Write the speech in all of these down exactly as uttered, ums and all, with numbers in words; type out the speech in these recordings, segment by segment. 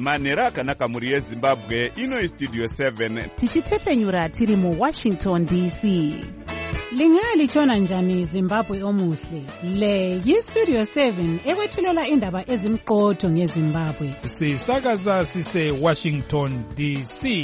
manhero akanaka mhuri yezimbabwe. Ino istudio seven tichitsepenyura tiri muwashington D C. Lingalitshona njani Zimbabwe omuhle? Le yistudio seven ekwethulela indaba ezimqotho ngeZimbabwe. Sisakaza sise Washington D C.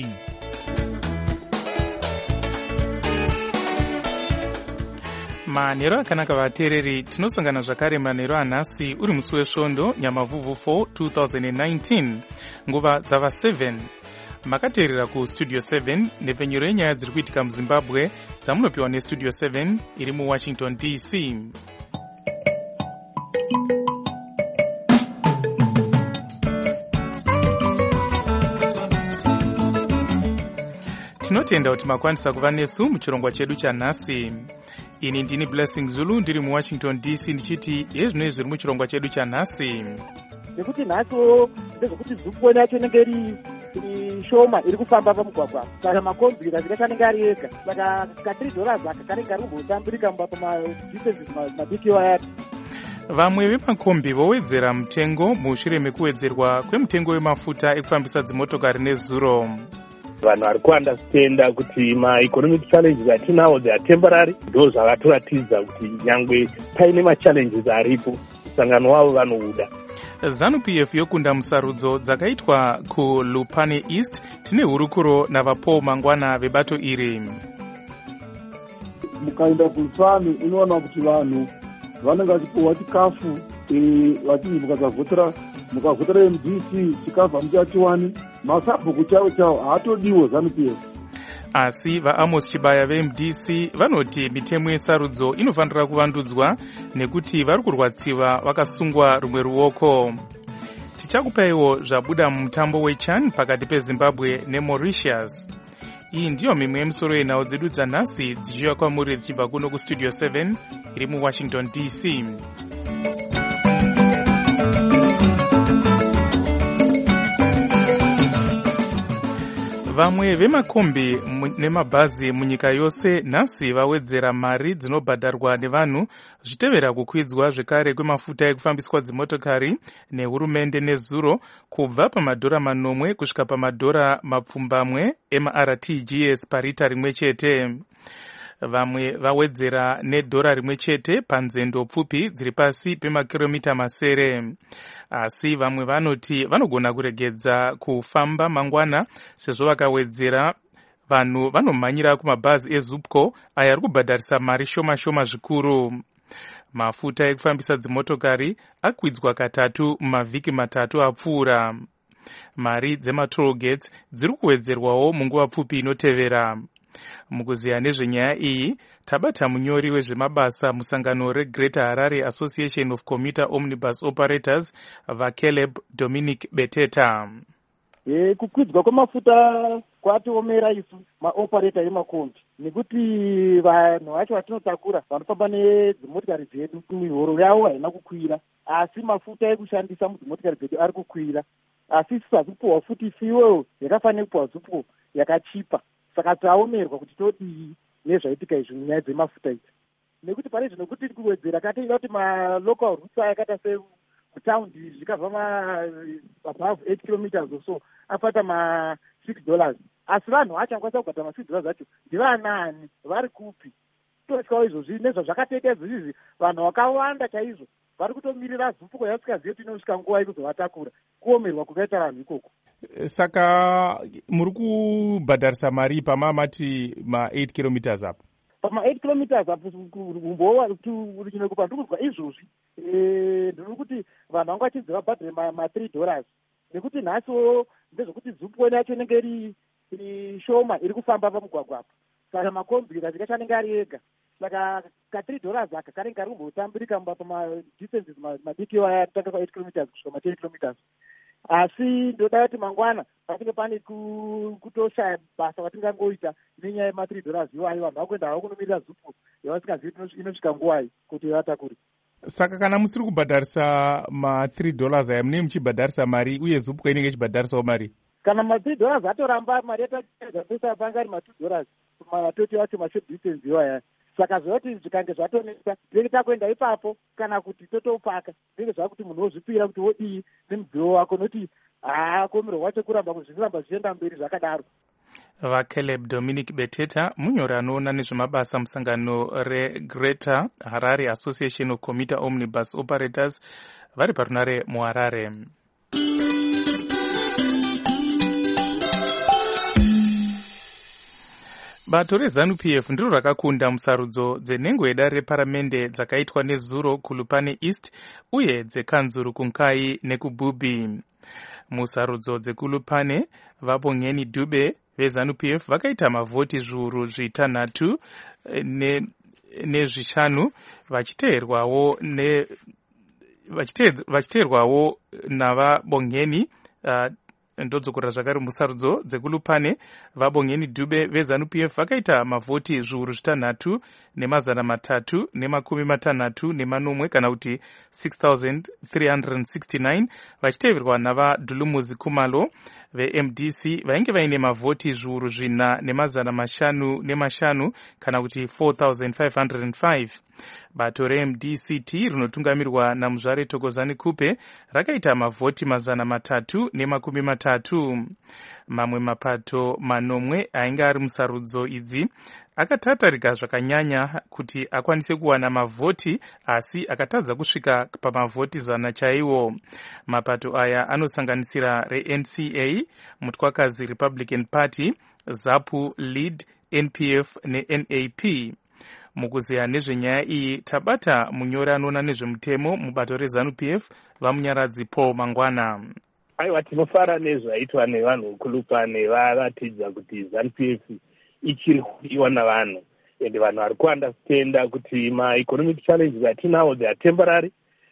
Manhero akanaka vateereri, tinosangana zvakare manhero anhasi uri musi wesvondo Nyamavhuvhu four two thousand nineteen, nguva dzava seven. Makateerera kustudio seven nepfenyuro yenyaya dziri kuitika muZimbabwe dzamunopiwa nestudio seven iri muWashington D C. Tinotenda kuti makwanisa kuva nesu muchirongwa chedu chanhasi. Ini ndini Blessing Zulu ndiri muWashington D C ndichiti yezvinoi zviri muchirongwa chedu chanhasi. Nekuti nhacho ndezvekuti zupuwe yacho inenge iri shoma iri kufamba pamugwagwa, saka makombi kazika kanenge ari ega, saka ka three dollars aka kanenge kari kungotambirika pamadistances madiki wayati. Vamwe vemakombi vowedzera mutengo mushure mekuwedzerwa kwemutengo wemafuta ekufambisa dzimotokari nezuro. Vanhu vari kuandastenda kuti ma-economic challenges atinawo they are temporary. Ndo zvavatoratidza kuti nyangwe paine ma-challenges aripo, musangano wavo vanouda. ZANU-P F yokunda musarudzo dzakaitwa kuLupane East. Tine hurukuro navaPaul Mangwana vebato iri. Mukaenda kuLupane unoona kuti vanhu vanenge vachipuwa chikafu vachinzi mukasavhotera mukavhotera M D C chikafu hamuchachiwani. Masabhuku chavo chavo haatodiwo ZANU-P F. Asi vaAmos Chibaya veM D C vanoti mitemo yesarudzo inofanira kuvandudzwa nekuti vari kurwatsiwa vakasungwa rumwe ruoko. Tichakupaiwo zvabuda mumutambo weCHAN pakati peZimbabwe neMauritius. Iyi ndiyo mimwe yemisoro yenhau dzedu dzanhasi dzichiuya kwamuri dzichibva kuno kustudio seven iri muWashington D C. Vamwe vemakombi nemabhazi munyika yose nhasi vawedzera mari dzinobhadharwa nevanhu zvitevera kukwidzwa zvekare kwemafuta ekufambiswa dzimotokari nehurumende nezuro kubva pamadhora manomwe kusvika pamadhora mapfumbamwe ema-R T G S parita rimwe chete. Vamwe vawedzera nedhora rimwe chete panzendo pfupi dziri pasi pemakiromita masere. Asi vamwe vanoti vanogona kuregedza kufamba mangwana sezvo vakawedzera vanhu vanomhanyira kumabhazi eZupco aya ari kubhadharisa mari shoma shoma zvikuru. Mafuta ekufambisa dzimotokari akwidzwa katatu mumavhiki matatu apfuura. Mari dzematoll gates dziri kuwedzerwawo munguva pfupi inotevera. Mukuziya nezvenyaya iyi tabata munyori wezvemabasa musangano reGreater Harare Association of Commuter Omnibus Operators vaCaleb Dominic Beteta. E, kukwidzwa kwemafuta kwatiomera isu maoperator emakombi nekuti vanhu vacho vatinotakura vanofamba nedzimotokari dzedu mihoro yavo haina kukwira, asi mafuta ekushandisa mudzimotokari dzedu ari kukwira. Asi isusu hazipuwa futi fuel yakafanira kupuwa Zupco yakachipa, saka taomerwa kuti todii nezvaitika izvi munyaya dzemafuta idzi. Nekuti pane zvino kuti kuwedzera katoida kuti malocal routes ayakata sekutaundi zvikabva above eight kilometers or so afata ma six dollars, asi vanhu vacho angakwanisa kubhadhara ma six dollars acho ndivanani, vari kupi? Totyawo izvozvi nezvazvakatoita izvozvi vanhu vakawanda chaizvo vari kutomirira Zupco yasikazivi kuti inosvika nguva yekuzovatakura. Kuomerwa kukaita vanhu ikoko. Saka muri kubhadharisa mari pamamati ma eight kilometers apo? Pama eight kilometers apo umbowa richinokupa ndikuzwa izvozvi ndiri kuti vanhu vanga vachinzi vabhadhare ma three dollars, nekuti nhasi ndezvekuti Zupco yacho inenge iri shoma iri kufamba pamugwagwa apo, saka makombi kazika chanenge ari ega, saka ka three dollars aka kanenge kari kumbotambirika pamadistances madiki waya kutanga kwa eight kilometers kusvika ma ten kilometers. Asi ndoda kuti mangwana patinge pane kutoshaya basa watingangoita nenyaya yema three dollars iwayo, vanhu vakuenda havo kunomirira Zupco yavasingazivi inosvika nguwai kuti vatakure. Saka kana musiri kubhadharisa ma three dollars aya munenge muchibhadharisa mari uye Zupco inenge ichibhadharisawo mari? Kana ma three dollars atoramba mari yatapesa panga ari ma two dollars matoti wacho mashort distance iwaya, saka zvoti zvikange zvatonesa tinenge takuenda ipapo kana kuti totopaka tinenge zvava kuti munhu wozvipira kuti wodii nemudziwo wako nokuti haa komirwa wacho kuramba kuzviramba zvichienda mberi zvakadaro. vaCaleb Dominic Beteta munyori anoona nezvemabasa musangano reGreater Harare Association of Commuter Omnibus Operators vari parunare muHarare. Bato reZANU P F ndiro rakakunda musarudzo dzenhengo yedare reparamende dzakaitwa nezuro kuLupane East uye dzekanzuru kunkai nekuBubi. Musarudzo dzekuLupane vaBongeni Dube veZANU P F vakaita mavhoti zviuru zvitanhatu nezvishanu vachiteerwawo ne vachiteerwawo navaBongeni uh, ndodzokora zvakare musarudzo dzekuLupane vaBongeni Dube veZANU P F vakaita mavhoti zviuru zvitanhatu nemazana matatu nemakumi matanhatu nemanomwe kana kuti six thousand three hundred sixty-nine vachiteverwa navaDhulumuzi Kumalo veM D C vainge vaine mavhoti zviuru zvina nemazana mashanu nemashanu kana kuti four thousand five hundred five. Bato reM D C T rinotungamirwa naMuzvare Thokozani Kupe rakaita mavhoti mazana matatu nemakumi matatu. Mamwe mapato manomwe ainge ari musarudzo idzi akatatarika zvakanyanya kuti akwanise kuwana mavhoti asi akatadza kusvika pamavhoti zana chaiwo. Mapato aya anosanganisira reN C A, Mutwakazi Republican Party, ZAPU, Lead, N P F neN A P. Mukuziya nezvenyaya iyi tabata munyori anoona nezvemutemo mubato reZANU P F vamunyaradzi Paul Mangwana. Aiwa, tinofara nezvaitwa nevanhu kuLupane varatidza kuti ZANU P F ichiri kudiwa navanhu ende vanhu vari kuandastenda kuti ma-economic challenges atinawo they are temporary.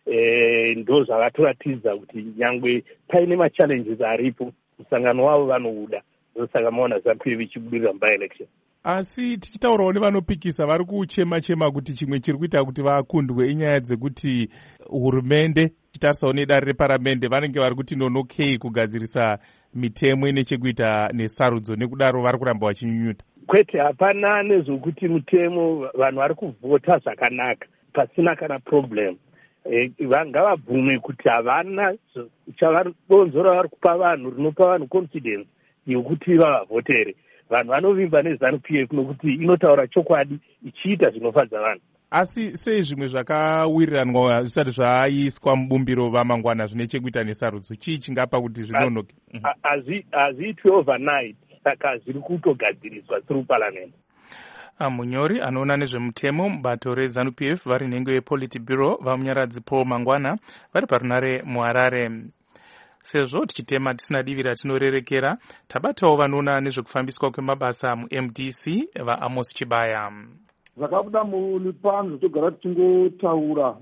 Eh, ndo zvavatoratidza kuti nyangwe paine ma-challenges aripo musangano wavo vanouda ndosaka maona ZANU P F ichibudirira muby-election. Asi tichitaurawo nevanopikisa vari kuchema chema kuti chimwe chiri kuita kuti vakundwe inyaya dzekuti hurumende chitarisawo nedare reparamende vanenge vari kuti nonokei kugadzirisa mitemo ine chekuita nesarudzo nekudaro vari kuramba vachinyunyuta. Kwete, hapana nezvokuti mutemo vanhu vari kuvhota zvakanaka pasina kana problem. E, ngavabvume kuti havana chavanodonzora vari kupa vanhu rinopa vanhu confidence yekuti vavavhotere. Vanhu vanovimba neZANU P F nokuti inotaura chokwadi ichiita zvinofadza vanhu. Asi sei zvimwe zvakawiriranwa zvisati zvaiswa mubumbiro vamangwana zvine chekuita nesarudzo chii chingapa kuti zvinonoke? Hazviitwi overnight, saka zviri kutogadziriswa through parliament. Munyori anoona nezvemutemo mubato reZANU P F vari nhengo yePolitburo vamunyaradzi Paul Mangwana vari parunare muHarare. Sezvo tichitema tisina divira tinorerekera tabatawo vanoona nezvekufambiswa kwemabasa muM D C vaAmos Chibaya. Zvakabuda muLupane zvotogara tichingotaura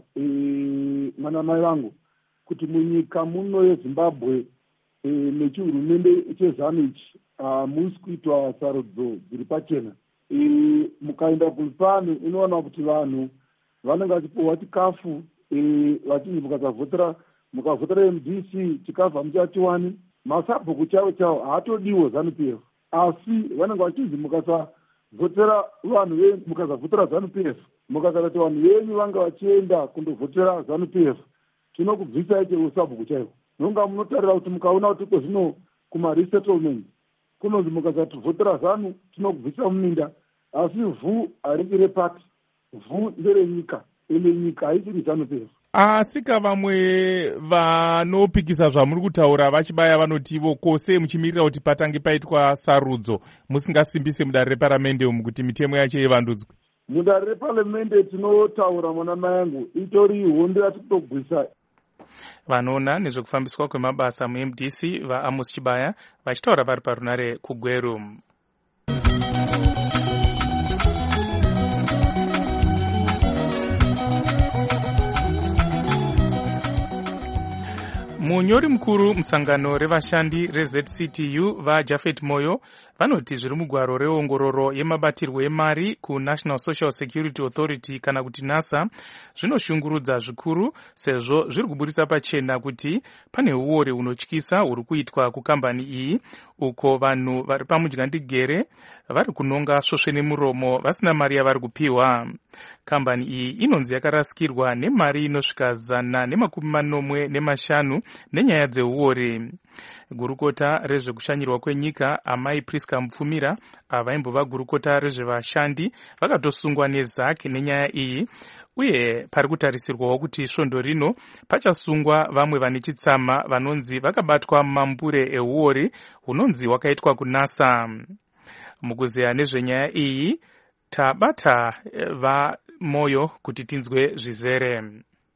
mwanamai vangu kuti munyika muno yeZimbabwe nechihurumende cheZANU ichi hamusi kuitwa sarudzo dziri pachena. Mukaenda kuLupane unoona kuti vanhu vanenge vachipiwa chikafu vachinzi mukasavhotera mukavhotera M D C chikafu hamuchatiwani. Masabhuku chavo chavo haatodiwo ZANU P F asi vanenge vachinzi mukasavhotera vanhu venyu mukasavhotera ZANU P F mukasati vanhu venyu vanga vachienda kundovhotera ZANU P F tinokubvisai chero sabhuku chaivo. Nonga munotarira kuti mukaona kuti kozvino kuma-resettlement kunonzi mukasati vhotera ZANU tinokubvisa muminda asi vhu haringi repati, vhu nderenyika ende nyika haisiri ZANU P F. Asi vamwe vanopikisa zvamuri kutaura vachibaya vanotivo kose muchimirira kuti patange paitwa sarudzo musingasimbise mudare reparamende umu kuti mitemo yacho ivandudzwe. Mudare reparamende tinotaura mwana mayangu itori hondo yatikutogwisa. Vanoona nezvekufambiswa kwemabasa muM D C vaAmos Chibaya vachitaura vari parunare kuGweru. Munyu munyori mukuru musangano revashandi reZ C T U vaJafet Moyo vanoti zviri mugwaro reongororo yemabatirwo emari kuNational Social Security Authority kana kuti NASA zvinoshungurudza zvikuru sezvo zviri kuburitsa pachena kuti pane uori hunotyisa huri kuitwa kukambani iyi uko vanhu vari pamudyandigere vari kunonga svosve nemuromo vasina mari yavari kupiwa. Kambani iyi inonzi yakarasikirwa nemari inosvika zana nemakumi manomwe nemashanu nenyaya dzeuori. Gurukota rezvekushanyirwa kwenyika amai Priska Mupfumira avaimbova gurukota rezvevashandi vakatosungwa neZAC nenyaya iyi, uye pari kutarisirwawo kuti svondo rino pachasungwa vamwe vane chitsama vanonzi vakabatwa mumambure euori hunonzi hwakaitwa kuNASA. Mukuzeya nezvenyaya iyi tabata vaMoyo kuti tinzwe zvizere.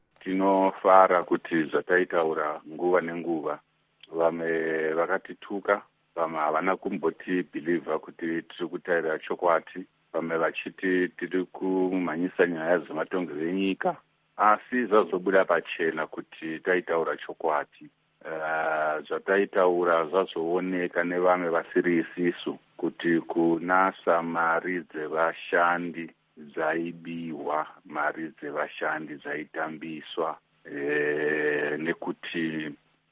Tinofara kuti zvataitaura nguva nenguva vamwe vakatituka, vamwe havana kumboti bhilivha kuti tiri kutaura chokwadi, vamwe vachiti tiri kumhanyisa nyaya dzematongerero enyika, asi zvazobuda pachena kuti taitaura chokwadi. Uh, zvataitaura zvazooneka nevamwe vasiri isisu kuti kuNASA mari dzevashandi dzaibiwa, mari dzevashandi dzaitambiswa, e, nekuti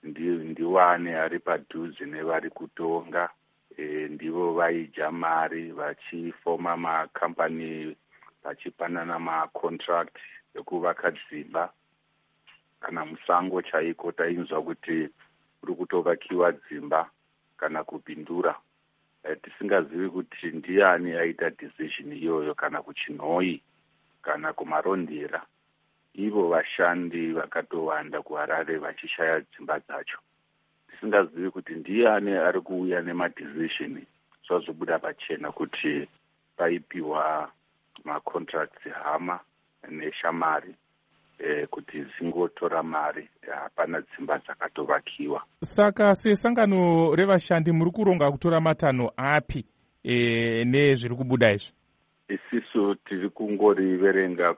ndiwane ari padhuze nevari kutonga, e, ndivo vaidya mari vachifoma makambani vachipanana macontract ekuvaka dzimba. Kana musango chaiko tainzwa kuti kuri kutovakiwa dzimba kana kupindura, e, tisingazivi kuti ndiani aita decision iyoyo, kana kuchinhoi kana kumarondera. Ivo vashandi vakatowanda kuHarare vachishaya dzimba dzacho. Tisingazivi kuti ndiani ari kuuya nemadecision. Zvazobuda pachena kuti paipiwa macontracts hama neshamari e, kuti zingotora mari, hapana dzimba dzakatovakiwa. Saka sesangano revashandi muri kuronga kutora matanho api e, nezviri kubuda izvi? Isisu tiri kungoriverenga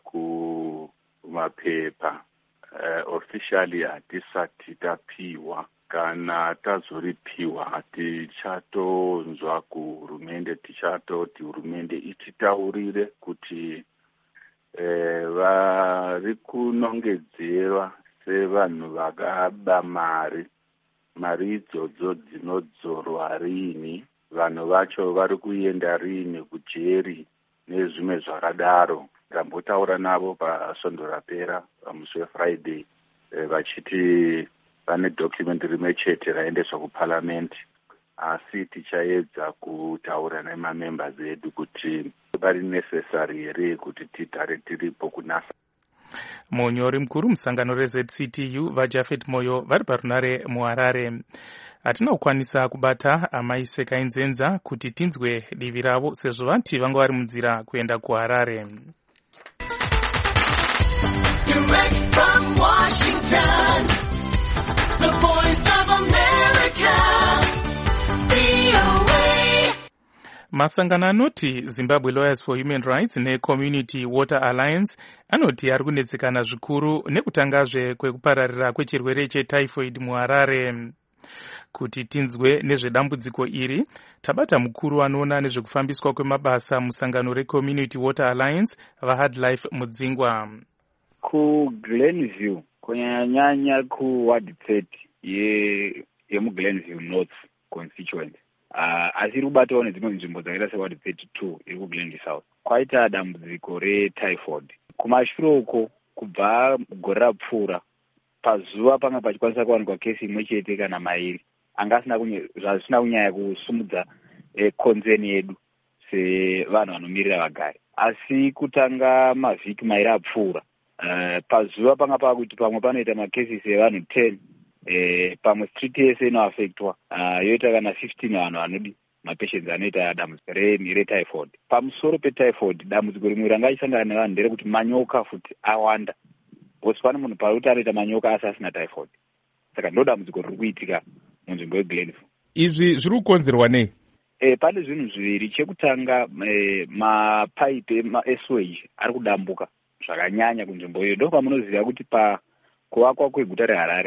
kumapepa. Uh, officially hatisati tapiwa. Kana tazoripiwa tichatonzwa kuhurumende, tichatoti hurumende ititaurire kuti eh, vari kunongedzerwa sevanhu vakaba mari. Mari idzodzo dzinodzorwa rini, vanhu vacho vari kuenda rini kujeri nezvimwe zvakadaro. Tambotaura navo pasvondo rapera pamusi weFriday, e, vachiti vane document rimwe chete raendeswa kuParliament, asi tichaedza kutaura nemamembers edu kuti vari necessary here kuti tigare tiripo kuNASA. Munyori mukuru musangano reZ C T U vaJafet Moyo vari parunare muHarare. Hatina kukwanisa kubata amai Sekainzenza kuti tinzwe divi ravo sezvo vanti vanga vari munzira kuenda kuHarare. Direct from Washington, the voice of America, V O A. Masangano anoti Zimbabwe Lawyers for Human Rights neCommunity Water Alliance anoti ari kunetsekana zvikuru nekutangazve kwekupararira kwechirwere chetyphoid muHarare. Kuti tinzwe nezvedambudziko iri, tabata mukuru anoona nezvekufambiswa kwemabasa musangano reCommunity Water Alliance vaHardlife Mudzingwa. KuGlenview kunyanyanya kuward thirty ye yemuGlenview North constituency, uh, asi rubatawo nedzimwe nzvimbo dzakaita seward thirty-two iri kuGlenview South, kwaita dambudziko retyphoid. Kumashure uko kubva gore rapfuura, pazuva panga pachikwanisa kuwanikwa kesi imwe chete kana mairi anga asina zvisina kunyanya kusumudza eh, konzeni yedu sevanhu vanomirira vagari. Asi kutanga mavhiki mairi apfuura, Uh, pazuva panga pakuti pamwe panoita makesi sevanhu ten, eh, pamwe street yese inoafektwa, uh, yoita kana fifteen vanhu vanodi mapatients anoita dambudziko retyphoid. Pamusoro petyphoid, dambudziko rimwe ranga achisangana nevanhu nderekuti manyoka futi awanda. Bosi pane munhu parikuti anoita manyoka asi asina typhoid. Saka ndo dambudziko riri kuitika munzvimbo yeGlenview. Izvi zviri kukonzerwa nei? Eh, pane zvinhu zviviri. Chekutanga, eh, mapaipi esewage ari kudambuka zvakanyanya kunzvimbo iyo. Ndo pamunoziva kuti pa kuvakwa kweguta reHarare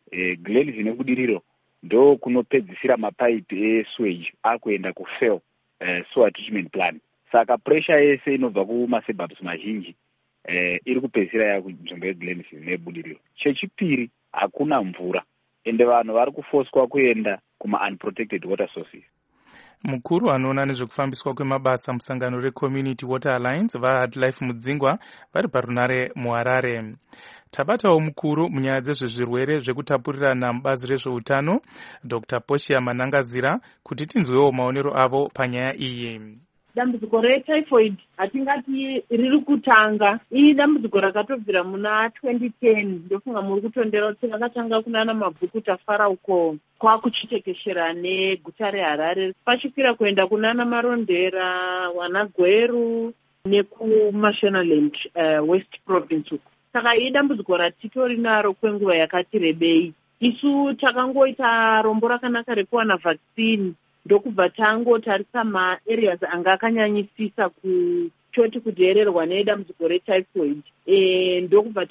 e, glands ine budiriro ndo kunopedzisira mapaipi esewage akuenda kufail e, sewer treatment plan. Saka pressure yese inobva kumasuburbs mazhinji eh, iri kupedzisira yakunzvimbo yeglands nebudiriro. Chechipiri hakuna mvura ende vanhu vari kufoswa kuenda kuma unprotected water sources. Mukuru anoona nezvekufambiswa kwemabasa musangano reCommunity Water Alliance vaHardlife Mudzingwa vari parunare muHarare. Tabatawo mukuru munyaya dzezvezvirwere zvekutapurirana mubazi rezveutano Doctor Portia Manangazira kuti tinzwewo maonero avo panyaya iyi. Dambudziko retyphoid hatingati riri kutanga. Iyi dambudziko rakatobvira muna twenty ten. Ndofunga muri kutondera kuti rakatanga kunana mabhuku tafara uko kwakuchitekeshera neguta reHarare pachikwira kuenda kunana Marondera, Wanagweru nekuMashonaland uh, West Province uko. Saka iyi dambudziko ratitori naro kwenguva yakati rebei. Isu takangoita rombo rakanaka rekuwana vaccine ndokubva tangotarisa maareas anga akanyanyisisa kutoti kudhererwa nedambudziko retyphoid. E, ndokubva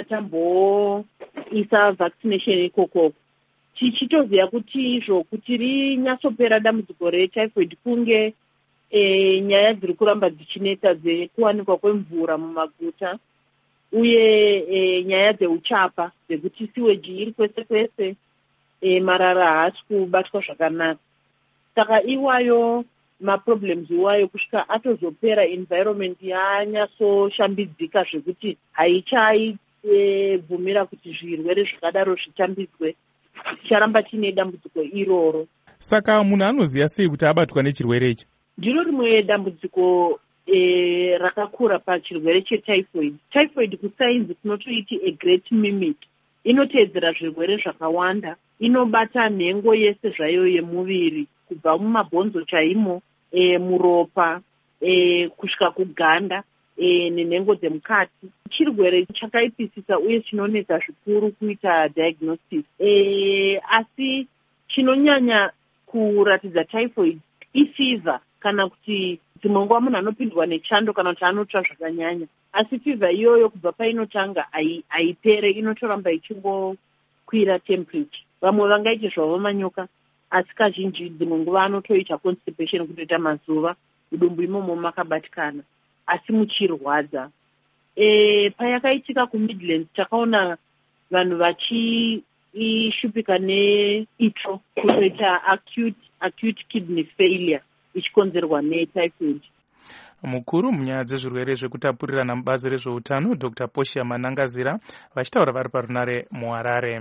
tamboisa vaccination ikoko. Tichitoziva kuti izvo kuti rinyatsopera dambudziko retyphoid kunge e, nyaya dziri kuramba dzichinetsa dzekuwanikwa kwemvura mumaguta uye e, nyaya dzeuchapa dzekuti sewage iri kwese kwese, e, marara haasi kubatwa zvakanaka. Saka iwayo maproblems iwayo kusvika atozopera environment yanyatsoshambidzika zvekuti haichaibvumira e, kuti zvirwere zvakadaro zvichambidzwe, ticharamba tiine dambudziko iroro. Saka munhu anoziva sei kuti abatwa nechirwere ichi? Ndiro rimwe dambudziko e, rakakura pachirwere chetyphoid. Typhoid kusainzi kunotoiti a great mimic. Inoteedzera zvirwere zvakawanda, inobata nhengo yese zvayo yemuviri kubva mumabhonzo chaimo, e, muropa, e, kusvika kuganda, e, nenhengo dzemukati. Chirwere chakaipisisa uye chinonetsa zvikuru kuita diagnosis. E, asi chinonyanya kuratidza typhoid ifever kana kuti dzimwe nguva munhu anopindwa nechando kana kuti anotsva zvakanyanya. Asi fever iyoyo kubva painotanga haipere, inotoramba ichingokwira temperature. Vamwe vangaiti zvavo manyoka, asi kazhinji dzimwe nguva anotoita constipation, kutoita mazuva mudumbu imomo makabatikana asi muchirwadza. E, payakaitika kuMidlands takaona vanhu vachishupika neitsvo kutoita acute, acute kidney failure ichikonzerwa netyphoid. Mukuru munyaya dzezvirwere zvekutapurirana mubazi rezveutano Doctor Portia Manangazira vachitaura vari parunare muHarare.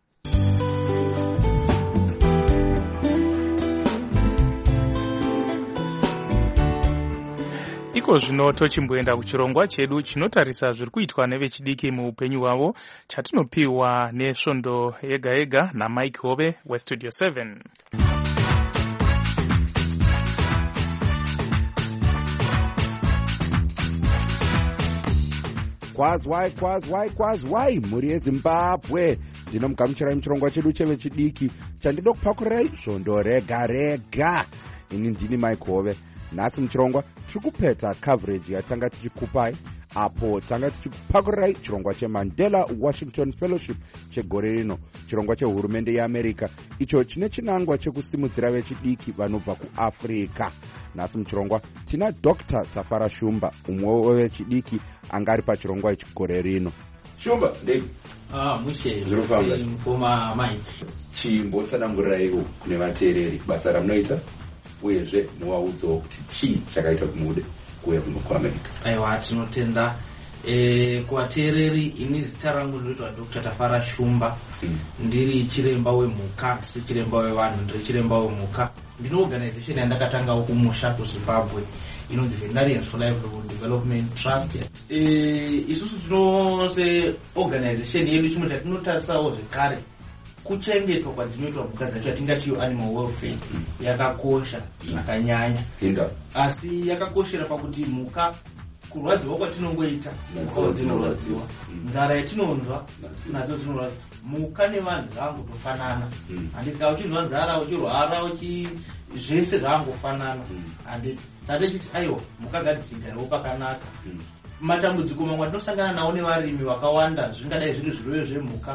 Iko zvino tochimboenda kuchirongwa chedu chinotarisa zviri kuitwa nevechidiki muupenyu hwavo, chatinopiwa nesvondo yega yega naMike Hove weStudio seven. Kwazwai kwazwai kwazwai muri yeZimbabwe, ndinomugamuchirai muchirongwa chedu chevechidiki chandido kupakurirai svondo rega rega. Ini ndini Mike Hove. Nhasi muchirongwa tiri kupeta coverage yatanga tichikupai apo tanga tichikupakurirai chirongwa cheMandela Washington Fellowship chegore rino, chirongwa chehurumende yeAmerica icho chine chinangwa chekusimudzira vechidiki vanobva kuAfrica. Nhasi muchirongwa tina Doctor Tafara Shumba, umwe wevechidiki anga ari pachirongwa ichi gore rino. Shumba, ndei. Ah, mushe. Zvirofamba. Mukoma Mike. Chimbotsanangurirawo kune vateereri basa ramunoita uyezve muvaudzewo kuti chii chakaita kumude kuuya kuno kuAmerica. Aiwa, tinotenda e, kuvateereri. Ini zita rangu ndinoitwa Doctor Tafara Shumba. hmm. Ndiri chiremba wemhuka, si chiremba wevanhu, ndiri chiremba wemhuka. Ndine organization yandakatangawo kumusha kuZimbabwe inonzi Veterinarians for Livelihood Development Trust. E, isusu tinose organization yedu chimwe chatinotarisa zvekare kuchengetwa kwadzinoitwa mhuka dzacho, yatingati animal welfare yakakosha zvakanyanya, asi yakakoshera pakuti mhuka kurwadziwa kwatinongoita mhuka dzinorwadziwa, nzara yatinonzwa nadzo dzinorwadziwa. Mhuka nevanhu zvavangotofanana, handiti kana uchinzwa nzara uchirwara uchi zvese zvavangofanana, handiti. Saka tichiti aiwa mhuka ngadzigarewo pakanaka. Matambudziko mamwe atinosangana nawo nevarimi vakawanda zvingadai zviri zvirwere zvemhuka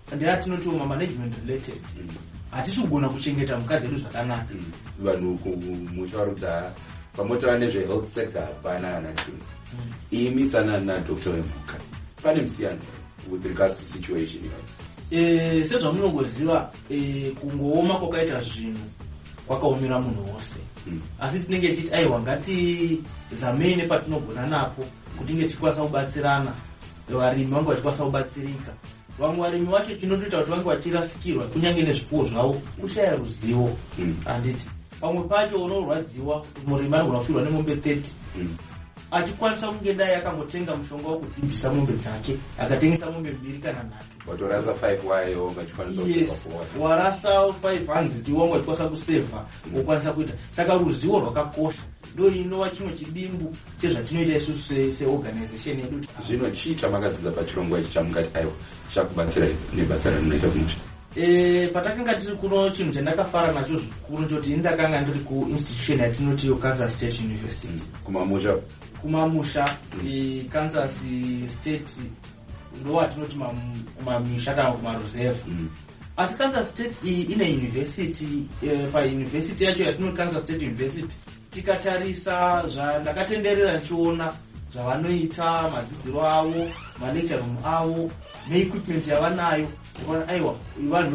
ndeatinotiwo mamanagement related hatisi kugona kuchengeta mhuka dzedu zvakanaka. Vanhu muchavarudza pamotova nezvehealth sector hapana kana chinhu. Imi sana nadokta wemhuka pane musiyano with regards to situation iyoyo? Sezvamunongoziva kungooma kwakaita zvinhu kwakaomera munhu wose, asi tinenge tichiti aiwa ngatizamei nepatinogona napo kuti tinge tichikwanisa kubatsirana, varimi vange vachikwanisa kubatsirika. Vamwe varimi vacho chinotoita kuti vange vachirasikirwa kunyange nezvipfuwo zvavo kushaya ruzivo. Handiti pamwe pacho unorwadziwa murimi anogona kufirwa nemombe thirty achikwanisa kunge dai akangotenga mushonga wokudhibhisa mombe dzake akatengesa mombe mbiri kana nhatu, watorasa five wayo ungachikwanisa yes, warasa five hundred iwo ungachikwanisa kusevha wokwanisa kuita. Saka ruzivo rwakakosha ndo inova chimwe chidimbu chezvatinoita isusu seorganization yedu. Zvino chii chamakadzidza pachirongwa ichi chamungati aiwa chakubatsira nebasa ramunoita kumusha? E, patakanga tiri kuno chinhu chandakafara nacho zvikuru nchoti indakanga ndiri kuinstitution yatinoti Kansas State University kumamusha kumamusha mm. Kansas State ndo watinoti kumamisha kana kumareserve mm. asi Kansas State ine university e, pauniversity yacho yatinoti Kansas State University tikatarisa zvandakatenderera ndichiona zvavanoita madzidziro avo malecture room avo neequipment yavanayo ndikuona aiwa vanhu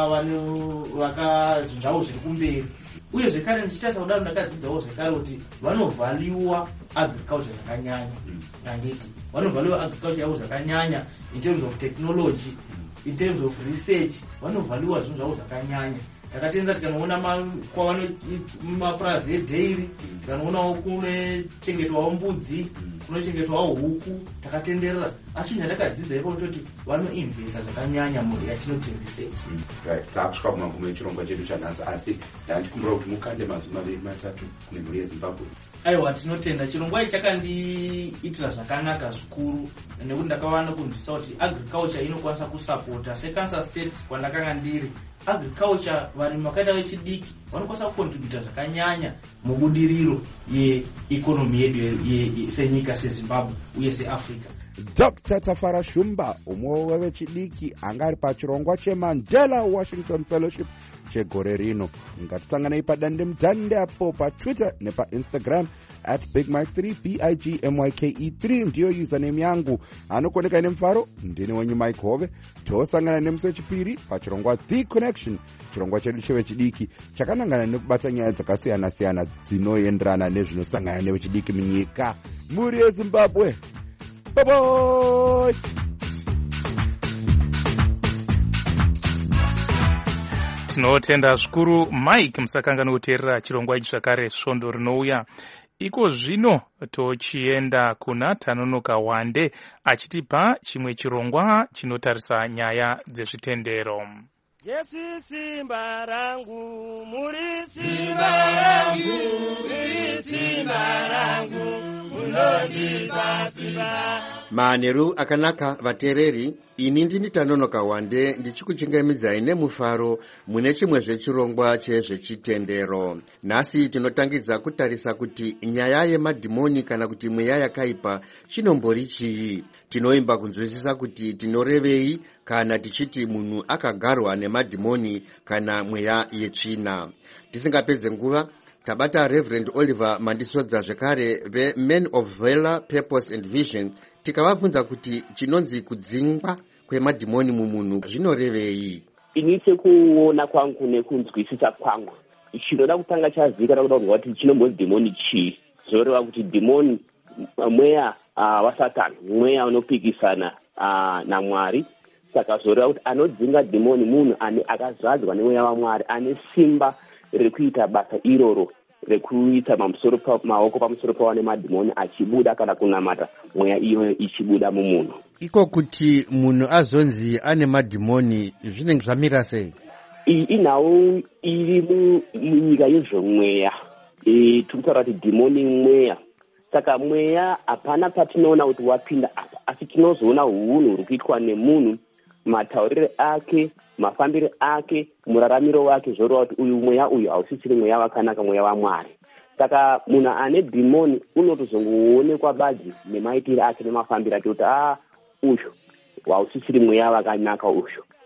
vakazvinzvavo zviri kumberi. Uye zvekare ndichitarisa kudaro ndakadzidzawo zvekare kuti vanovhaliwa agriculture zvakanyanya. Ndangeti vanovhaliwa agriculture yavo zvakanyanya in terms of technology, in terms of research, vanovhaliwa zvinhu zvavo zvakanyanya. Takatenza tikanoona mapurazi edairy, tikanoonawo kunochengetwawo mbudzi, kunochengetwawo huku, takatenderera. Asi ndakadzidza ipo kuti vanoinvesta zvakanyanya muri yatinoti research. Right, takusvika kumagumo echirongwa chedu chanhasi, asi ndandichikumbira kuti mukande mazuva maviri matatu kune mhuri yeZimbabwe. Aiwa, tinotenda chirongwa ichi chakandiitira zvakanaka zvikuru nekuti ndakawana kunzwisisa kuti agriculture inokwanisa kusapota seKansas State kwandakanga ndiri. Agriculture varimi vakaita vechidiki vanokwanisa kukontributa zvakanyanya mubudiriro yeikonomi yedu senyika seZimbabwe uye seAfrica. Doctor Tafara Shumba, umwe wevechidiki anga ari pachirongwa cheMandela Washington Fellowship chegore rino. Ngatisanganei padande mutande apo paTwitter nepaInstagram at Big Mike three B I G M Y K E three ndiyo username yangu. Anokoneka nemufaro ndini wenyu Mike Hove. Tosangana nemusi wechipiri pachirongwa The Connection, chirongwa chedu chevechidiki chakanangana nekubata nyaya dzakasiyana siyana dzinoenderana nezvinosangana nevechidiki munyika. Muri yeZimbabwe. Bye bye. Tinotenda zvikuru Mike musakangana kuteerera chirongwa ichi zvakare svondo rinouya. Iko zvino tochienda kuna Tanonoka Wande achitipa chimwe chirongwa chinotarisa nyaya dzezvitendero. Yesu simba rangu, muri simba rangu, muri simba rangu, munondipa simba. Manheru akanaka vateereri, ini ndini Tanonoka Wande ndichikuchingamidzai nemufaro mune chimwe zvechirongwa chezvechitendero. Nhasi tinotangidza kutarisa kuti nyaya yemadhimoni kana kuti mweya yakaipa chinombori chii. Tinoimba kunzwisisa kuti tinorevei kana tichiti munhu akagarwa nemadhimoni kana mweya yetsvina. Tisingapedze nguva, tabata Reverend Oliver Mandisodza zvekare veMen of Valor, Purpose and Vision, tikavabvunza kuti chinonzi kudzingwa kwemadhimoni mumunhu zvinorevei. Ini sekuona kwangu nekunzwisisa kwangu, chinoda kutanga chazivikanwa kuda kunzwa kuti chinombonzi dhimoni chii. Zvoreva kuti dhimoni mweya uh, waSatani, mweya unopikisana uh, naMwari. Saka zvoreva kuti anodzinga dhimoni munhu akazadzwa nemweya waMwari, ane simba rekuita basa iroro rekuita mamusoro pa maoko pamusoro pawane madhimoni achibuda kana kunamata mweya iyoyo ichibuda mumunhu. Iko kuti munhu azonzi ane madhimoni zvinenge zvamira sei? Iyi inawo iri munyika yezvomweya. E, tikutaura kuti dhimoni mweya. Saka mweya hapana patinoona kuti wapinda apa, asi tinozoona hunhu huri kuitwa nemunhu, mataurire ake, mafambiro ake, muraramiro wake, zvoreva kuti uyu mweya uyu hausisiri mweya wakanaka, mweya waMwari. Saka munhu ane dhimoni unotozongoonekwa badzi nemaitiro ake nemafambiro ake kuti ah uyu hausisiri mweya wakanaka uyu.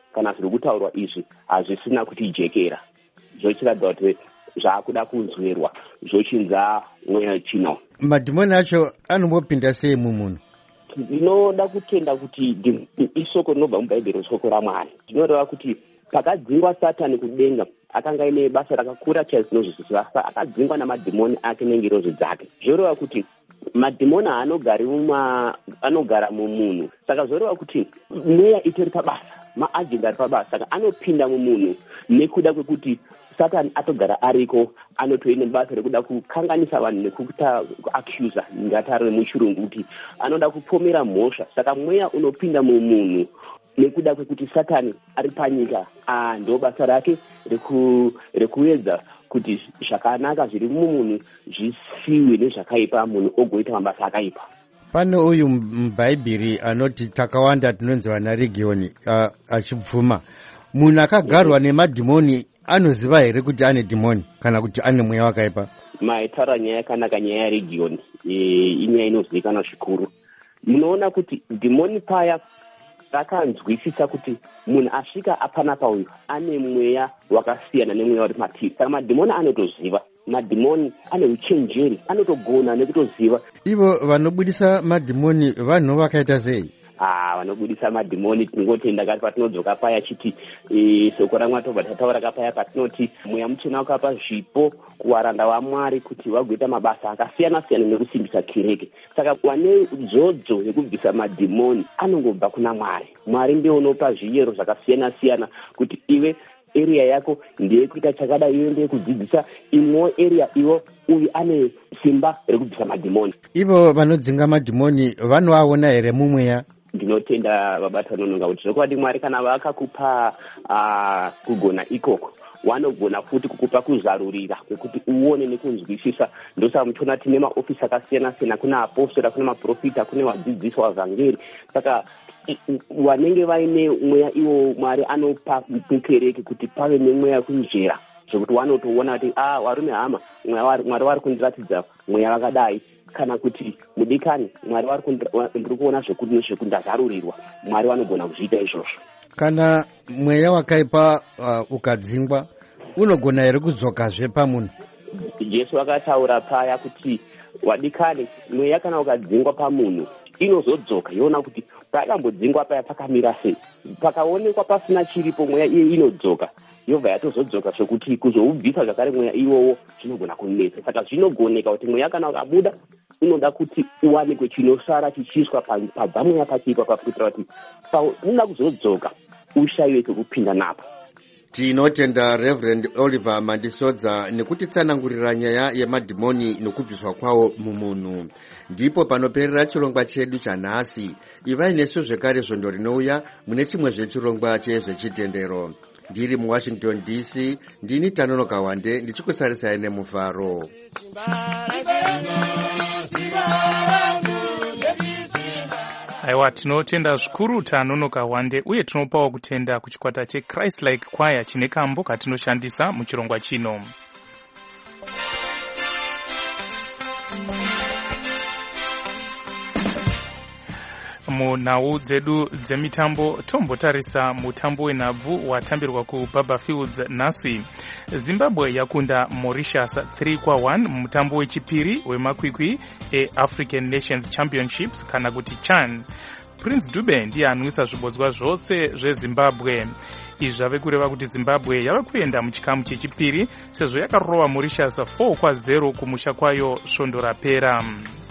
kana zviri kutaurwa izvi hazvisina kutijekera, zvochiratidza kuti zvaakuda kunzwerwa, zvochinza mweya chino. Madhimoni acho anombopinda sei mumunhu? Ndinoda kutenda kuti isoko rinobva mubhaibheri, soko raMwari. Ndinoreva kuti pakadzingwa Satani kudenga akanga ine basa rakakura chaizvinozvisisa, akadzingwa namadhimoni ake nengirozi dzake. Zvoreva kuti madhimoni haanogari muma anogara mumunhu, saka zvoreva kuti mweya itori pabasa, maagenda ari pabasa, saka anopinda mumunhu nekuda kwekuti Satani atogara ariko, anotoine basa rekuda kukanganisa vanhu nekuta kuaccusa, ngatare muchirungu kuti anoda kupomera mhosva. Saka mweya unopinda mumunhu nekuda kwekuti Satani ari panyika, ah ndo basa rake reku rekuedza kuti zvakanaka zviri mumunhu zvisiwe nezvakaipa, munhu ogoita mabasa akaipa. Pane uyu mubhaibheri anoti takawanda tinonzi vana regioni achibvuma, munhu akagarwa nemadhimoni anoziva here kuti ane dhimoni kana kuti ane mweya wakaipa? Maitaura nyaya yakanaka, nyaya yaregioni inyaya inozivikanwa zvikuru. Munoona kuti dhimoni paya rakanzwisisa kuti munhu asvika apana pauyu ane mweya wakasiyana nemweya uri matiri. Saka madhimoni anotoziva, madhimoni ane uchenjeri, anotogona nekutoziva. Ivo vanobudisa madhimoni vanhu vakaita sei? Ah, vanobudisa madhimoni tinotenda kati patinodzoka paya chiti e, soko raMwari tobva tataura kapaya patinoti mweya muchena wakapa zvipo kuvaranda vaMwari kuti vagoita mabasa akasiyana siyana nekusimbisa kereke. Saka wane dzodzo yekubvisa madhimoni anongobva kuna Mwari. Mwari ndiye unopa zviyero zvakasiyana siyana kuti iwe area yako ndiye kuita chakada, iwe ndiye kudzidzisa imwe area, iwo uyu ane simba rekubvisa madhimoni. Ivo vanodzinga madhimoni vanoaona here mumweya? Ndinotenda vabata nononga kuti zvokwadi Mwari kana vakakupa uh, kugona ikoko, wanogona futi kukupa kuzarurira kwekuti uone nekunzwisisa. Ndosaka muchiona tine maofisi akasiyana siyana, kuna apostora, kuna maprofita, kuna vadzidzisi vavhangeri. Saka vanenge vaine mweya iwo Mwari anopa mukereke kuti pave nemweya kunjera, zvokuti wanotoona kuti ah varume hama Mwari vari kundiratidza mweya wakadai, kana kuti mudikani Mwari vari ndiri kuona zvekuti nezvekuti ndazarurirwa, Mwari vanogona kuzviita izvozvo. Kana mweya wakaipa uh, ukadzingwa unogona here kudzokazve pamunhu? Jesu akataura paya kuti wadikani mweya kana ukadzingwa pamunhu inozodzoka yoona kuti pakambodzingwa paya pakamira sei, pakaonekwa pasina chiripo mweya iye inodzoka yobva yatozodzoka, zvekuti kuzoubvisa zvakare mweya iwowo zvinogona kunetsa. Saka zvinogoneka kuti mweya kana ukabuda unoda kuti uwanikwe chinosara chichiiswa pabva mweya pachipa pakuitira kuti unoda kuzodzoka ushayiwe kwekupinda napo. Tinotenda Reverend Oliver Mandisodza nekutitsanangurira nyaya yemadhimoni nokubviswa kwawo mumunhu. Ndipo panoperera chirongwa chedu chanhasi. Ivai nesu zvekare zvondo rinouya mune chimwe zvechirongwa chezvechitendero. Ndiri muWashington D C, ndini Tanonoka Wande ndichikusarisai nemufaro. Aiwa, tinotenda zvikuru Tanonoka Wande, uye tinopawo kutenda kuchikwata cheChrist Like Choir chine kambo katinoshandisa muchirongwa chino. Munhau dzedu dzemitambo tombotarisa mutambo wenhabvu watambirwa kuBaba Fields nhasi. Zimbabwe yakunda Mauritius three kwa one mutambo wechipiri wemakwikwi eAfrican Nations Championships kana kuti CHAN. Prince Dube ndiye anwisa zvibodzwa zvose zveZimbabwe. Izvi zvave kureva kuti Zimbabwe yava kuenda muchikamu chechipiri sezvo yakarova Mauritius four kwa zero kumusha kwayo svondo rapera.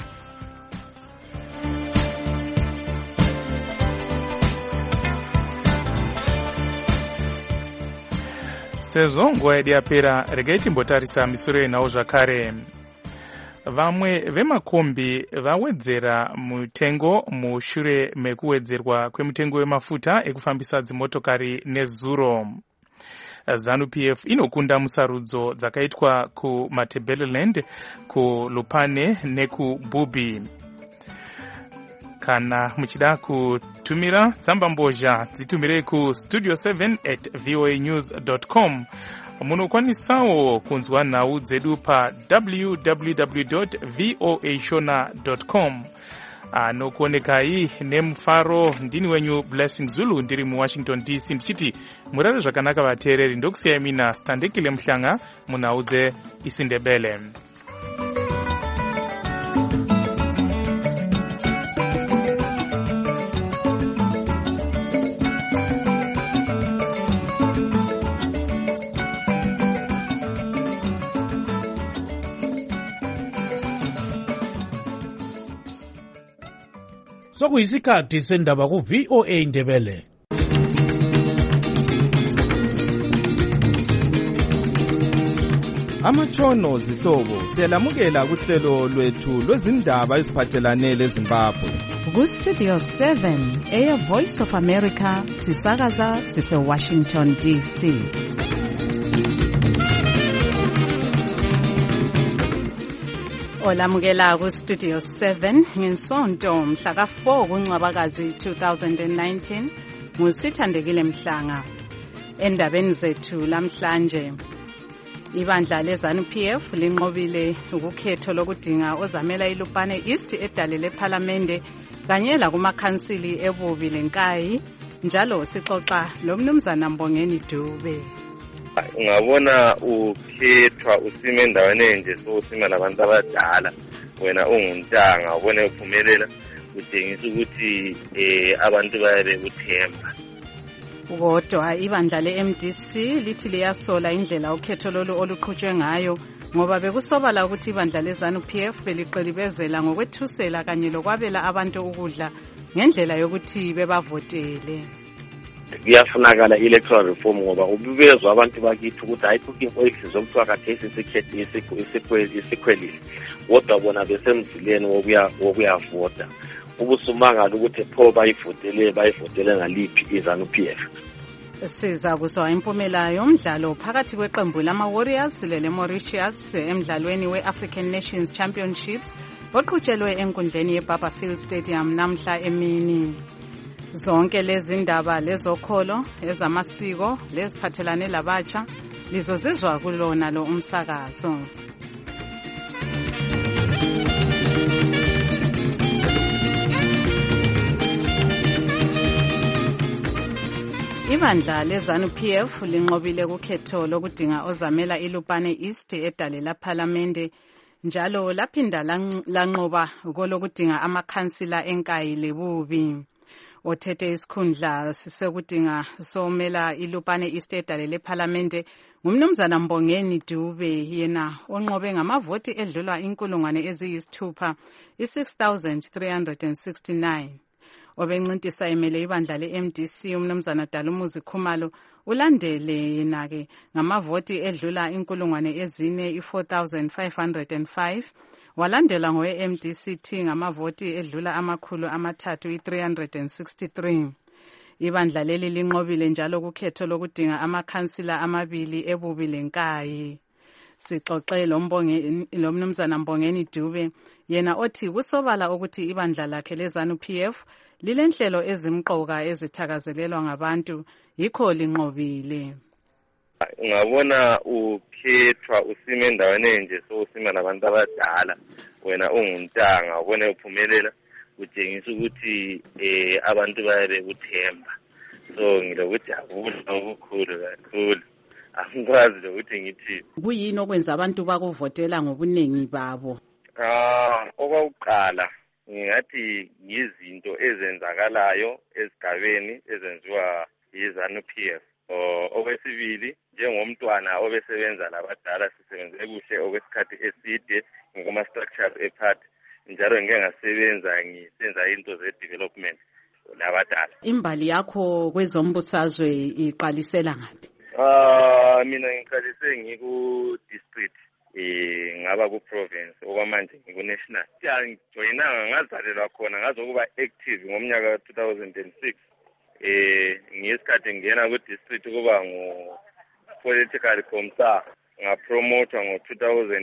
Sezvo nguva yedu yapera, regai timbotarisa misoro yenhau zvakare. Vamwe vemakombi vawedzera mutengo mushure mekuwedzerwa kwemutengo wemafuta ekufambisa dzimotokari nezuro. ZANU-P F inokunda musarudzo dzakaitwa kuMatabeleland, kuLupane nekuBubi. Kana muchida kutumira tsamba mbozha dzitumirei ku studio seven at voa news dot com. Munokwanisawo kunzwa nhau dzedu pa w w w dot voa shona dot com. anokuonekai nemufaro. Ndini wenyu Blessing Zulu ndiri muWashington D C ndichiti murare zvakanaka vateereri. Ndokusiyai mina Standekile Mhlanga munhaudze isiNdebele. Sokuyisikhathi sendaba ku V O A Ndebele. Amatshono zihlobo siyalamukela kuhlelo lwethu lwezindaba eziphathelane leZimbabwe. Ku Studio seven eya Voice of America sisakaza sise Washington D C. Olamukela ku Studio seven ngesonto mhla ka four kuNcwabakazi two thousand nineteen nguSithandekile Mhlanga. Endabeni zethu lamhlanje, ibandla leZANU-P F linqobile ukukhetho lokudinga ozamela iLupane East edale lephalamende kanye lakumakhansili ebubi lenkayi. Njalo sixoxa lomnumzana Mbongeni Dube. Ungabona ukhethwa usime endaweni enje so usima nabantu abadala, wena unguntanga ubone uphumelela, kudingisa ukuthi eh abantu bayabe uthemba. Kodwa ibandla le-M D C lithi liyasola indlela ukhetho lolu oluqhutshwe ngayo ngoba bekusobala ukuthi ibandla leZANU-P F beliqelibezela ngokwethusela kanye lokwabela abantu ukudla ngendlela yokuthi bebavotele. Kuyafunakala electoral reform ngoba ububezwa abantu bakithi ukuthi ayikho into ehlizo okuthiwa kathesi isikhethi isikhwelile, kodwa bona besemzileni wokuya wokuyavota. Ubusumangala ukuthi pho bayivotele bayivotele ngaliphi iZANU-P F. Siza kuzwa impumela yomdlalo phakathi kweqembu lama-Warriors lele-Mauritius emdlalweni we-African Nations Championships oqhutshelwe enkundleni ye-Barberfield Stadium namhla emini. Zonke lezi ndaba lezokholo ezamasiko leziphathelane labatsha lizozizwa kulona lo umsakazo. Ibandla leZANU-P F linqobile ukhetho lokudinga ozamela iLupane East edale laphalamende, njalo laphinda lanqoba kolokudinga amakhansila enkayi lebubi. Othethe isikhundla sisekudinga somela iLupane East edale lephalamende ngumnumzana Mbongeni Dube, yena onqobe ngamavoti edlula inkulungwane eziyisithupha i-six thousand three hundred sixty-nine. Obencintisa emele ibandla le-M D C umnumzana Dalumuzi Khumalo ulandele yena-ke ngamavoti edlula inkulungwane ezine i-four thousand five hundred five. Walandela ngowe-M D C T ngamavoti edlula amakhulu amathathu i-three hundred sixty-three. Ibandla leli linqobile njalo kukhetho lokudinga amakhansila amabili ebubi lenkayi. Sixoxe lomnumzana Mbongeni Dube, yena othi kusobala ukuthi ibandla lakhe leZANU-P F lilenhlelo ezimqoka ezithakazelelwa ngabantu yikho linqobile. Ungabona ukhethwa usime endaweni enje so usima nabantu abadala, wena unguntanga ubone uphumelela, kudingisa ukuthi eh abantu bayabe uthemba. So ngilokuthi akudla okukhulu kakhulu, angikwazi lokuthi ngithi kuyini okwenza abantu bakuvotela ngobuningi babo. Ah, okwaqala ngingathi yizinto ezenzakalayo esigabeni ezenziwa yiZANU-P F. Okwesibili, njengomntwana obesebenza labadala sisebenze kuhle okwesikhathi eside ngoma structures eParty, njalo ngeke ngasebenza ngisenza into ze-development labadala. Imbali yakho kwezombusazwe iqalisela ngaphi? Ah, mina ngiqalise ngiku-district, eh ngaba ku-province, okwamanje ngiku-national. Ngijoyinanga ngazalelwa khona ngazokuba active ngomnyaka two thousand six. Eh ngesikhathi ngena ku-district kuba ngu-political commissar, ngapromotwa ngo two thousand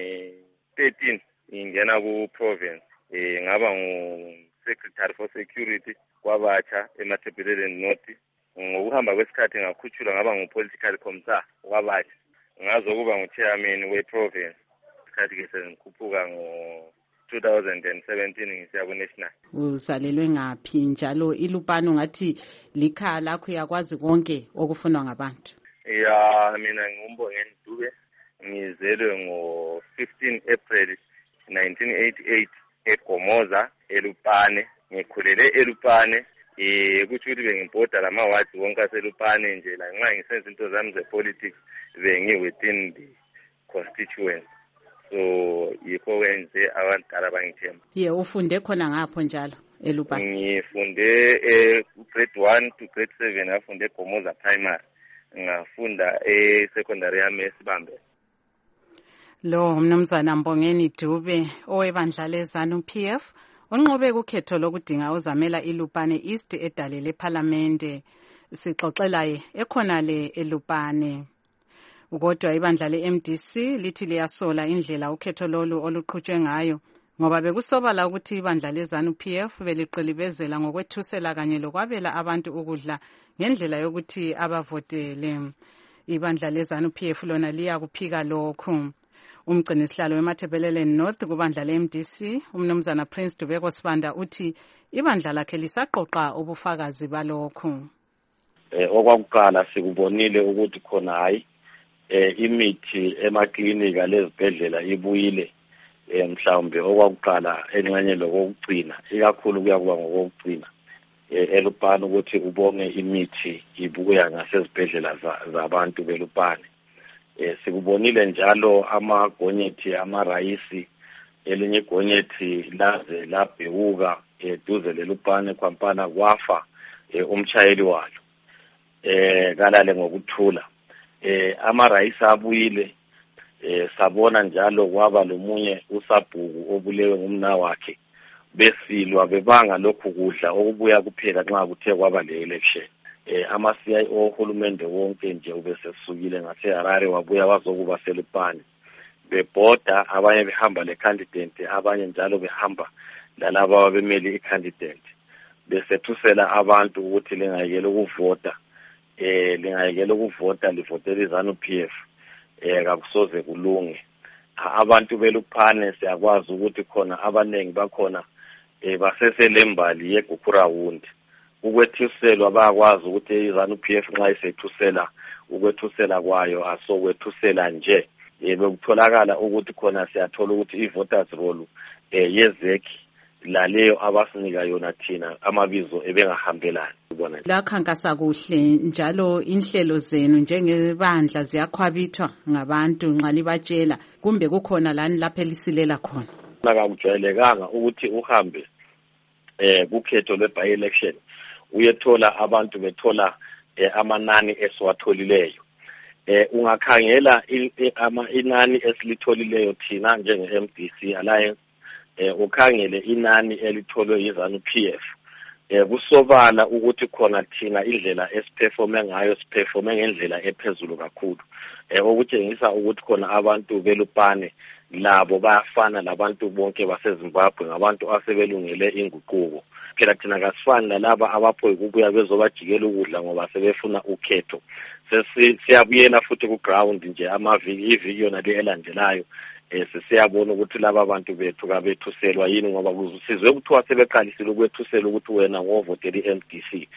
thirteen ngingena ku-province. Eh ngaba ngu-secretary for security kwabatsha eMatabeleland North. Ngokuhamba kwesikhathi ngakhutshulwa ngaba ngu-political commissar kwabatsha, ngazokuba ngu-chairman we-province. Isikhathi ke sengikhuphuka ngo two thousand seventeen ngisiya ku-national. Uzalelwe ngaphi njalo iLupane ngathi likhaya lakho uyakwazi konke okufunwa ngabantu? Ya, mina nguMbongeni Dube. Ngizelwe ngo-fifteen April nineteen eighty-eight eGomoza eLupane. Ngikhulele eLupane. Eh kuthi ukuthi bengibhoda lamawadi wonke aseLupane nje la nxa ngisenza into zami ze-politics bengi within the constituency. So yikho kwenze abantala bangithemba. Ye ufunde khona ngapho njalo eLupane? Ngifunde eh grade one to grade seven ngafunde eGomoza primary. Ngafunda e-secondary yami eSibambe. Lo mnumzana Mbongeni Dube owebandla leZANU P F unqobe ukhetho lokudinga uzamela iLupane East edale leParlamente. Sixoxelaye ekhona le eLupane. Kodwa ibandla le-M D C lithi liyasola indlela ukhetho lolu oluqhutshwe ngayo ngoba bekusobala ukuthi ibandla leZANU P F beliqilibezela ngokwethusela kanye lokwabela abantu ukudla ngendlela yokuthi abavotele. Ibandla leZANU P F lona liya kuphika lokhu. Umgcini sihlalo weMatabeleland North kubandla le-M D C umnumzana Prince Dubeko Sibanda uthi ibandla lakhe lisaqoqa ubufakazi balokhu. Eh okwakuqala sikubonile ukuthi khona hayi eh imithi emaklinika lezibhedlela ibuyile eh mhlawumbe okwakuqala enqanye lokugcina ikakhulu kuya kuba ngokugcina eh eLupane ukuthi ubonge imithi ibuya ngasezibhedlela zabantu beLupane. Eh sikubonile njalo amagonyethi amarayisi elinye igonyethi laze labhewuka eduze leLupane kwampana kwafa umchayeli walo eh kalale ngokuthula. Eh amarayisi abuyile eh sabona njalo kwaba lomunye usabhuku obulewe ngumna wakhe besilwa bebanga lokhu kudla okubuya kuphela nxa kuthe kwaba le election. Eh ama C I O uhulumende wonke nje ubesesukile ngase Harare wabuya wazokuba seLupane bebhoda abanye behamba le candidate abanye njalo behamba lalabo ababemeli i-candidate besethusela abantu ukuthi lingayekela ukuvota eh lingayekela ukuvota livotele iZANU P F eh kakusoze kulunge. Abantu beLupane siyakwazi ukuthi khona abanengi bakhona eh baseselembali yeGukurawundi ukwethuselwa bayakwazi ukuthi iZANU P F nxa isethusela ukwethusela kwayo asokwethusela nje eh bekutholakala ukuthi khona siyathola ukuthi i-voters roll eh yezeki laleyo abasinika yona thina amabizo ebengahambelani. Lakhankasa kuhle njalo inhlelo zenu njengebandla ziyakhwabithwa ngabantu nxa libatshela kumbe kukhona lani lapho elisilela khona? Akujwayelekanga ukuthi uhambe eh kukhetho lwe-by election uyethola abantu bethola eh, amanani esiwatholileyo. Eh ungakhangela ama inani esilitholileyo thina njenge-M D C Alliance eh ukhangele inani elitholwe yiZANU P F. Eh kusobala ukuthi khona thina indlela esiperforme ngayo siperforme ngendlela ephezulu kakhulu. Eh okutshengisa ukuthi khona abantu beLupane labo bayafana labantu bonke baseZimbabwe ngabantu asebelungele inguquko. Phela thina kasifani nalaba abapho ukubuya bezobajikela ukudla ngoba sebefuna ukhetho. Sesiyabuyela futhi ku ground nje amaviki iviki yona le elandelayo eh sesiyabona ukuthi laba bantu bethu kabethuselwa yini ngoba kuzisizwe ukuthiwa sebeqalisile ukwethusela ukuthi wena ngovotela i-M D C.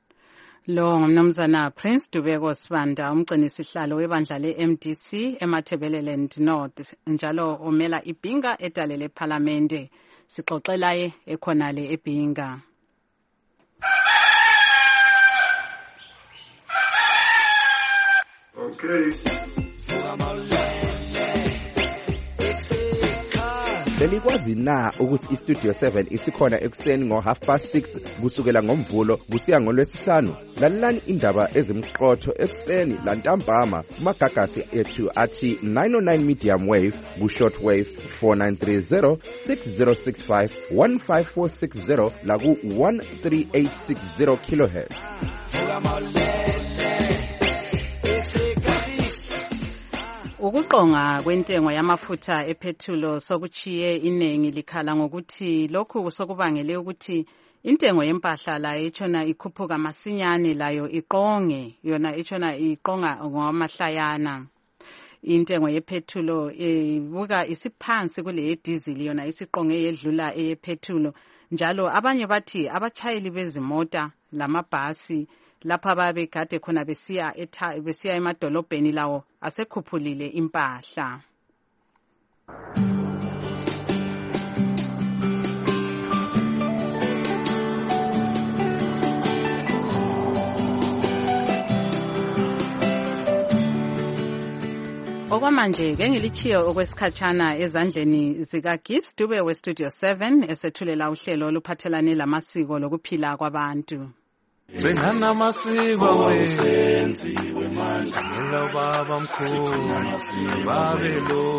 Lo ngumnumzana Prince Dubeko Sibanda umgcini sihlalo webandla le-M D C eMatabeleland North njalo omela iBhinga edale leParlamente. Sixoxelaye ekhonale eBhinga. Okay. Belikwazi na ukuthi iStudio seven isikhona ekuseni ngo half past six kusukela ngomvulo kusiya ngolwesihlanu? Lalelani indaba ezimqotho ekuseni lantambama kumagagasi ethu athi nine oh nine medium wave ku short wave four nine three zero six zero six five one five four six zero la ku one three eight six zero kilohertz. Ukuqonga kwentengo yamafutha ephethulo sokuchiye inengi likhala ngokuthi lokhu sokubangele ukuthi intengo yempahla la etshona ikhuphuka masinyane layo iqonge yona etshona iqonga ngomahlayana. intengo yephethulo ibuka isiphansi kule yedizili yona isiqonge yedlula eyephethulo. Njalo abanye bathi abatshayeli bezimota lamabhasi lapha babegade khona besiya besiya emadolobheni lawo asekhuphulile impahla. Okwamanje ke ngilichiyo okwesikhatshana ezandleni zika Gibbs Dube we Studio seven esethulela uhlelo oluphathelane lamasiko lokuphila kwabantu. Bengana amasiko wenziwe manje ngela baba mkhulu babe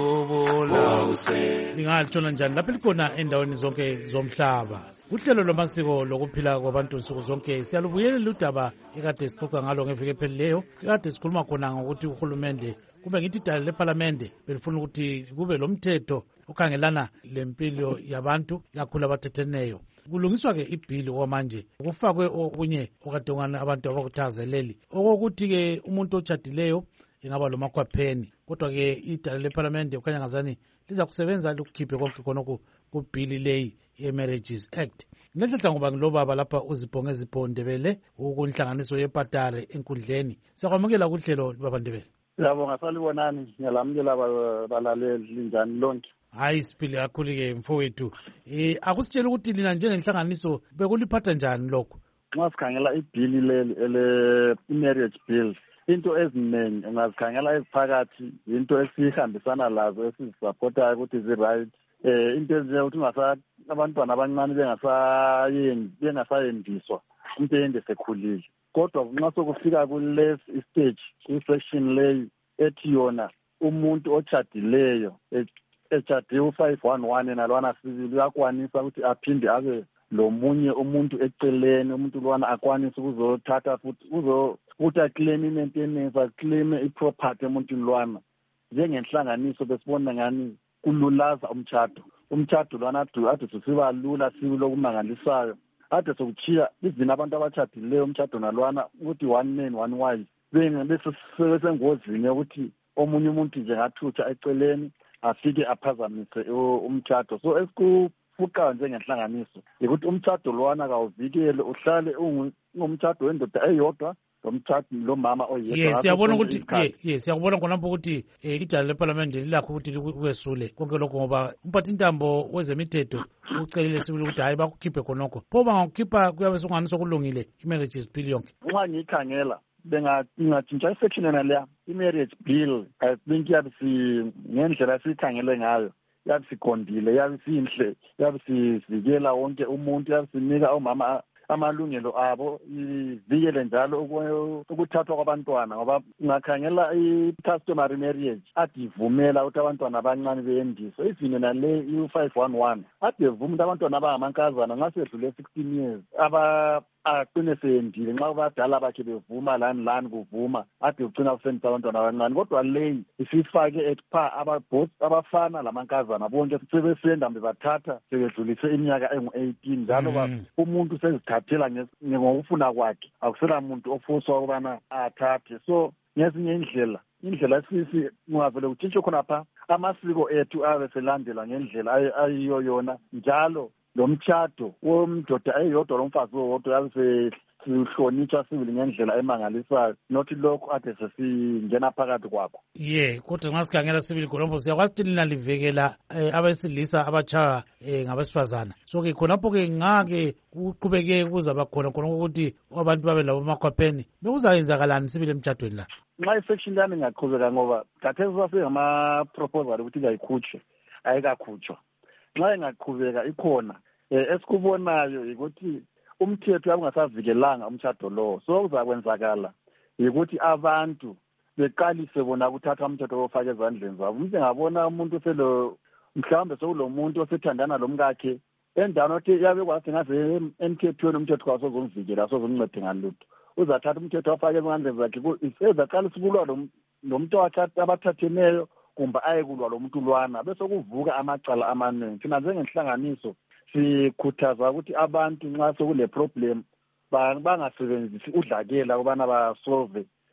lobola lingatshona njani lapho likhona endaweni zonke zomhlaba. Uhlelo lwamasiko lokuphila kwabantu nsuku zonke siyalubuyelela udaba ekade sixoxa ngalo ngeviki ephelileyo. Kade sikhuluma khona ngokuthi uhulumende kube ngithi idala lephalamende belifuna ukuthi kube lomthetho okhangelana lempilo yabantu kakhulu abathetheneyo. Kulungiswa ke ibhili okwamanje kufakwe okunye okadongana abantu abakuthazeleli okokuthi ke umuntu otshadileyo ingaba lomakhwapheni, kodwa ke idala lephalamende okanya ngazani liza kusebenza lokukhiphe konke khonokho kubhili leyi ye-Marriages Act. Ngehlahla ngoba ngilobaba lapha uzibhonge ezipho Ndebele ukunhlanganiso yepatare enkundleni. Siyakwamukela kuhlelo baba Ndebele. Siyabonga salibonani, ngiyalamukela balaleli linjani lonke. Hayi siphile kakhulu ke mfowethu. Eh akusitshela ukuthi lina njengenhlanganiso bekuliphatha njani lokho? Nxa sikhangela ibhili leli ele marriage bill, into eziningi ungazikhangela eziphakathi into esihambisana lazo esizisupportayo ukuthi zi right. Eh into ezinye ukuthi ungasa abantwana abancane bengasayendi bengasayendiswa into yende sekhulile. Kodwa nxa sokufika kule stage section leyi ethi yona umuntu otshadileyo echade u-five one one nalwana sibili uyakwanisa ukuthi aphinde abe lomunye umuntu eceleni, umuntu lwana akwanisa ukuzothatha futhi uzo ukuthi aclaim i-maintenance, aclaim i-property emuntu lwana. Njengenhlanganiso besibona ngani kululaza umtshado. Umtshado lwana ade siba lula sibe lokumangalisayo. Ade sokuchiya izina abantu abatshadileyo umtshado nalwana ukuthi one man one wife. Bese besengozini ukuthi omunye umuntu nje ngathutha eceleni afike aphazamise umtshado. So esikufuqa njengenhlanganiso ukuthi umtshado lwana kawuvikele uhlale ungumtshado wendoda eyodwa lomtshado lomama oyedwa. Yes, siyabona ukuthi yes siyabona khona lapho ukuthi idala lephalamende lilakho ukuthi likwesule konke lokho ngoba umphathintambo wezemithetho ucelile sibili ukuthi hayi bakukhiphe khonokho. Pho bangakukhipha kuyabe sokungani sokulungile i-marriages bill yonke. Nxa ngikhangela bengatshintsha isection yona leya i-marriage bill I think yabe si ngendlela sikhangele ngayo yabe sikondile, yabe sinhle, yabe sivikela wonke umuntu, yabe sinika omama amalungelo abo, ivikele njalo ukuthathwa kwabantwana ngoba ngakhangela i-customary marriage ade ivumela ukuthi abantwana abancane beyendiswe. Even nale u-five one one ade ivuma ukuthi abantwana abangamankazana nxa sedlule sixteen years aba aqine seyendile nxa abadala bakhe bevuma lani lani kuvuma ade ugcina kusendisa abantwana abancane. Kodwa leyi isifake ekupha abafana lamankazana bonke sebesenda bebathatha sebedlulise iminyaka engu-eighteen njalo umuntu sezithathela ngokufuna kwakhe, akusela muntu ofuswa ukubana athathe. So ngezinye indlela indlela sisi ungavele utshitshe khonapha amasiko ethu abe selandela ngendlela ayiyo yona njalo lomtshado womdoda eyodwa lomfazi owodwa yabe sihlonitshwa sibili ngendlela emangalisayo, nothi lokho ade sesingena phakathi kwakho. Ye kodwa nxa sikhangela sibili khonapho siyakwazi ukuthi lina livikela abesilisa abatshaya ngabesifazana. So ke khonapho ke ngake kuqhubeke kuzaba khona khona ukuthi abantu babe labo makhwapheni bekuzayenzakalani sibili emtshadweni la. Nxa isection lami ngaqhubeka ngoba khathesi sasengama-proposal ukuthi kayikhutshwe ayikakhutshwa. Nxa ingaqhubeka ikhona esikubonayo ukuthi umthetho yakungasavikelanga umtshado lowo. So kuzakwenzakala ukuthi abantu beqalise bona ukuthatha umthetho wofaka ezandleni zabo. Umuntu engabona umuntu selo mhlawumbe sekulomuntu osethandana lomkakhe endaweni othi yabe kwathi ngaze emthethweni umthetho kwasozomvikela sozomncede ngalutho, uzathatha umthetho wafaka ezandleni zakhe ezaqalisa ukulwa nomuntu abathatheneyo kumbe ayekulwa lo muntu lwana bese kuvuka amacala amaningi. Thina njengenhlanganiso sikhuthaza ukuthi abantu nxa sekule problem bangasebenzisi udlakela ukubana basolve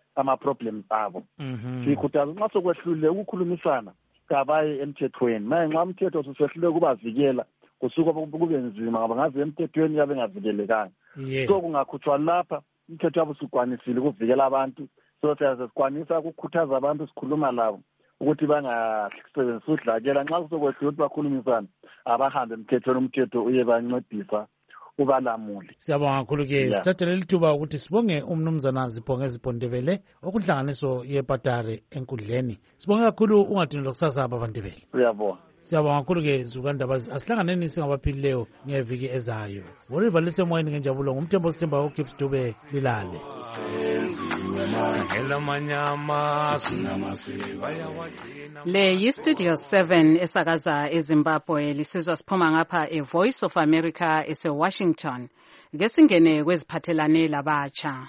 ama-problems abo. Sikhuthaza nxa sokwehlule ukukhulumisana kabaye emthethweni. Manje nxa umthetho usehlule kubavikela kusuka kube nzima ngoba ngaze emthethweni yabe ngavikelekanga. So kungakhutshwa lapha umthetho wabo sukwanisile ukuvikela abantu. So siyasikwanisa ukukhuthaza abantu sikhuluma labo ukuthi bangasebenzisi udlakela nxa kusokwehlula ukuthi bakhulumisana abahambe emthethweni umthetho uye bancedisa ubalamuli. Siyabonga kakhulu-ke sithathele lithuba ukuthi sibonge umnumzana Zibonge Zipondebele okunhlanganiso yePatare enkundleni. Sibonge kakhulu ungadinela kusasa ababandebele. Siyabonga. Siyabonga kakhulu-ke zukandaba asihlanganeni singabaphilileyo ngeviki ezayo. Woriva lisemoyeni ngenjabulo ngumthembo sithemba uKips Dube lilale. Le yi-Studio seven esakaza eZimbabwe lisizwa siphuma ngapha e-Voice of America ese-Washington. Ke singene kweziphathelane labatsha.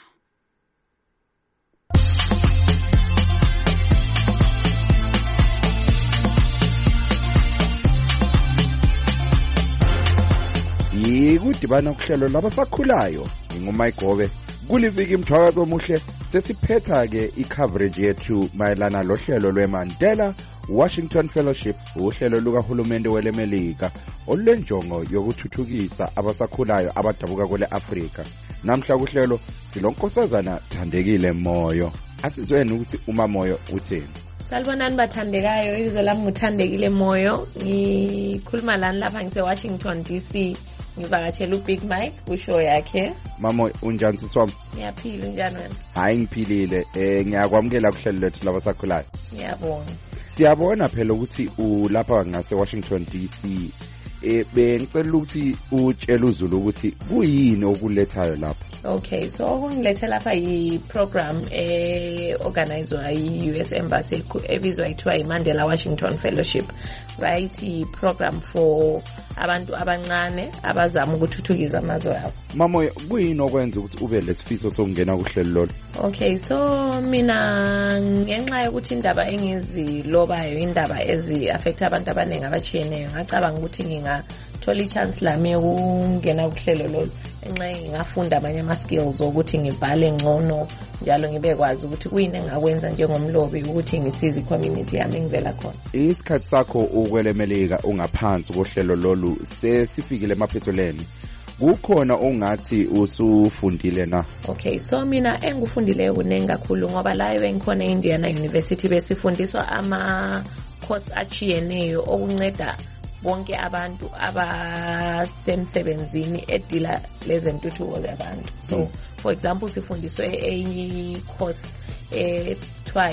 Yikudibana kuhlelo labasakhulayo nguMayigobe. Kuliviki mthwakazo omuhle sesiphetha ke i-coverage yethu mayelana lohlelo lweMandela Washington Fellowship, uhlelo lukahulumende welemelika olwenjongo yokuthuthukisa abasakhulayo abadabuka kwele Afrika. Namhla kuhlelo silonkosazana Thandekile Moyo. Asizweni ukuthi uma Moyo uthini. Salibonani bathandekayo, ibizo lami nguthandekile Moyo. Ngikhuluma lana lapha ngise Washington D C. Ngivakatshela uBig Mike kushow yakhe. Mama unjani siswami? Ngiyaphila njani wena? Hayi ngiphilile. Eh ngiyakwamukela kuhlelo lethu labasakhulayo. Ngiyabonga. Siyabona phela ukuthi ulapha ngase Washington D C. Eh bengicela ukuthi utshela uZulu ukuthi kuyini okulethayo lapha. Okay, so okungilethe lapha yi-program e-organizwa yi-U S Embassy ebizwa ithiwa yi-Mandela Washington Fellowship. Right, i-program for abantu abancane abazama ukuthuthukisa amazwe abo. Mama, kuyini okwenza ukuthi ube lesifiso sokungena kuhlelo lolo? Okay, so mina ngenxa yokuthi indaba engizilobayo indaba ezi-affect abantu abaningi abachiyeneyo, ngacabanga ukuthi ngingathola i-chance lami yokungena kuhlelo lolo. Enxa ngingafunda amanye ama-skills ukuthi ngibhale ngcono njalo ngibe kwazi ukuthi kuyini engakwenza njengomlobi ukuthi ngisize i-community yami engivela khona. Isikhathi sakho ukwelemelika ungaphansi kohlelo lolu sesifikile emaphethelweni. Kukhona ongathi usufundile na? Okay, so mina engufundile kunengi kakhulu ngoba la bengikhona eIndiana University besifundiswa ama-course achiyeneyo okunceda bonke abantu abasemsebenzini edila lezentuthuko zabantu. So mm. for example sifundiswe a-course ethiwa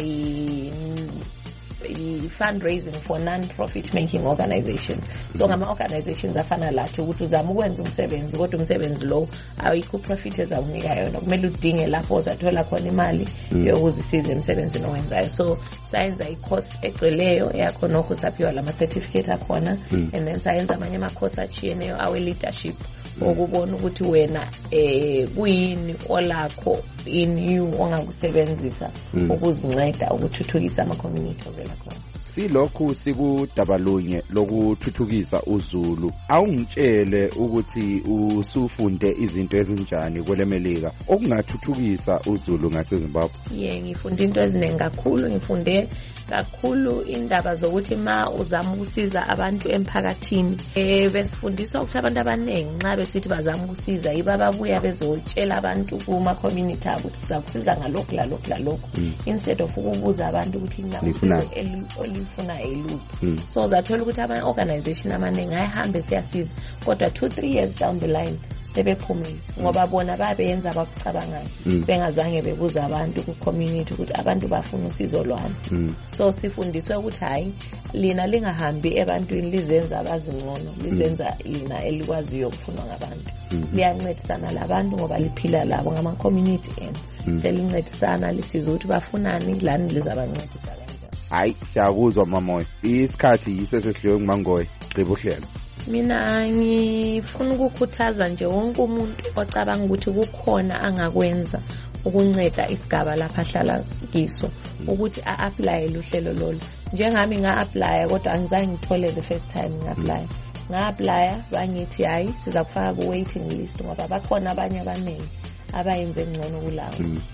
i-fundraising for non-profit making organizations. So ngama organizations afana lathi ukuthi uzama ukwenza umsebenzi kodwa umsebenzi lo awukho profit ezawunika yona, kumele udinge lapho uzathola khona imali yokuzisiza emsebenzini owenzayo. So sayenza i-course egcweleyo yakho nokho saphiwa lama certificate akhona, and then sayenza amanye ama-course achiyeneyo awe leadership ukubona ukuthi wena eh kuyini olakho in you ongakusebenzisa ukuzinceda ukuthuthukisa ama community ovela khona. Silokhu sikudabalunye lokuthuthukisa uZulu. Awungitshele ukuthi usufunde izinto ezinjani kwelemelika okungathuthukisa uZulu ngaseZimbabwe? Yeah, ngifunde into eziningi kakhulu. Ngifunde kakhulu indaba zokuthi ma uzama ukusiza abantu emphakathini, eh besifundiswa ukuthi abantu abaningi nxa besithi bazama ukusiza yiba babuya bezotshela abantu kuma community abo ukuthi sizakusiza ngalokho lalokho lalokho instead of ukubuza abantu ukuthi ngifuna olifuna eluphi. So zathola ukuthi ama organization amaningi ayihambe siyasiza kodwa two three years down the line sebephumile ngoba bona babenza abakucabangayo bengazange bebuza abantu ku community ukuthi abantu bafuna usizo lwani. So sifundiswe ukuthi hayi lina lingahambi ebantwini lizenza abazingcono, lizenza lina elikwaziyo ukufunwa ngabantu. Liyancedisana labantu ngoba liphila labo ngama community end. Selincedisana lisiza ukuthi bafunani lani lizabancedisa kanjani. Hayi siyakuzwa Mamoyo, isikhathi yisesehliwe nguMangoye, gqiba uhlelo. Mina ngifuna ukukhuthaza nje wonke umuntu ocabanga ukuthi kukhona angakwenza ukunceda isigaba lapha hlala kiso ukuthi a-apply luhlelo lolo. Njengami nga-apply kodwa angizange ngithole the first time nga-apply. Nga-apply bangithi hayi siza kufaka ku waiting list ngoba bakhona abanye abaningi abayenze ngcono kulawo.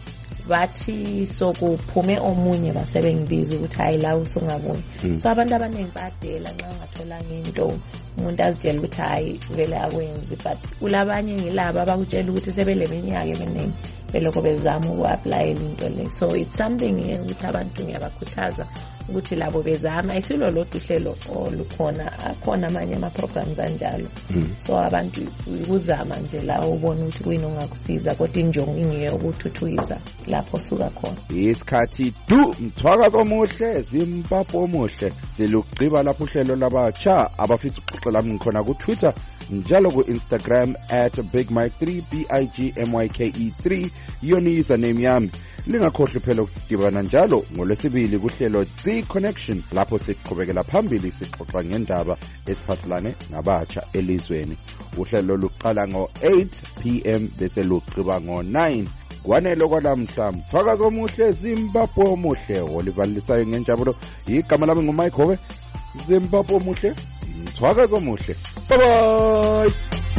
bathi sokuphume omunye basebengibiza ukuthi hayi la usungaboni mm. so abantu abaningi badela nxa ungatholanga into umuntu azitshela ukuthi hayi vele akwenzi but kulabanye ngilaba abakutshela ukuthi sebeleminyaka eminingi beloko bezama uku-applyela into le so it's something ukuthi abantu ngiyabakhuthaza ukuthi labo bezama isilo lodwa uhlelo olukhona akhona amanye ama-programs anjalo mm. so abantu ukuzama nje la ubona ukuthi kuyini ongakusiza kodwa injongo ingiyo ukuthuthukisa lapho suka khona isikhathi du mthwakazi omuhle Zimbabwe omuhle silugciba lapho uhlelo labatsha abafisa ukuxoxela nami khona ku-Twitter njalo ku-Instagram at Big Mike three B I G M Y K E three yoni username yami lingakhohlwa phela ukusidibana njalo ngolwesibili kuhlelo The Connection lapho siqhubekela phambili sixoxa ngendaba esiphathelane nabatsha elizweni uhlelo luqala ngo eight p m bese luqhiba ngo nine kwanelo kwalamhla mthwakazi omuhle Zimbabwe omuhle olivalisayo ngenjabulo igama lami nguMike Howe Zimbabwe omuhle mthwakazi omuhle bye bye.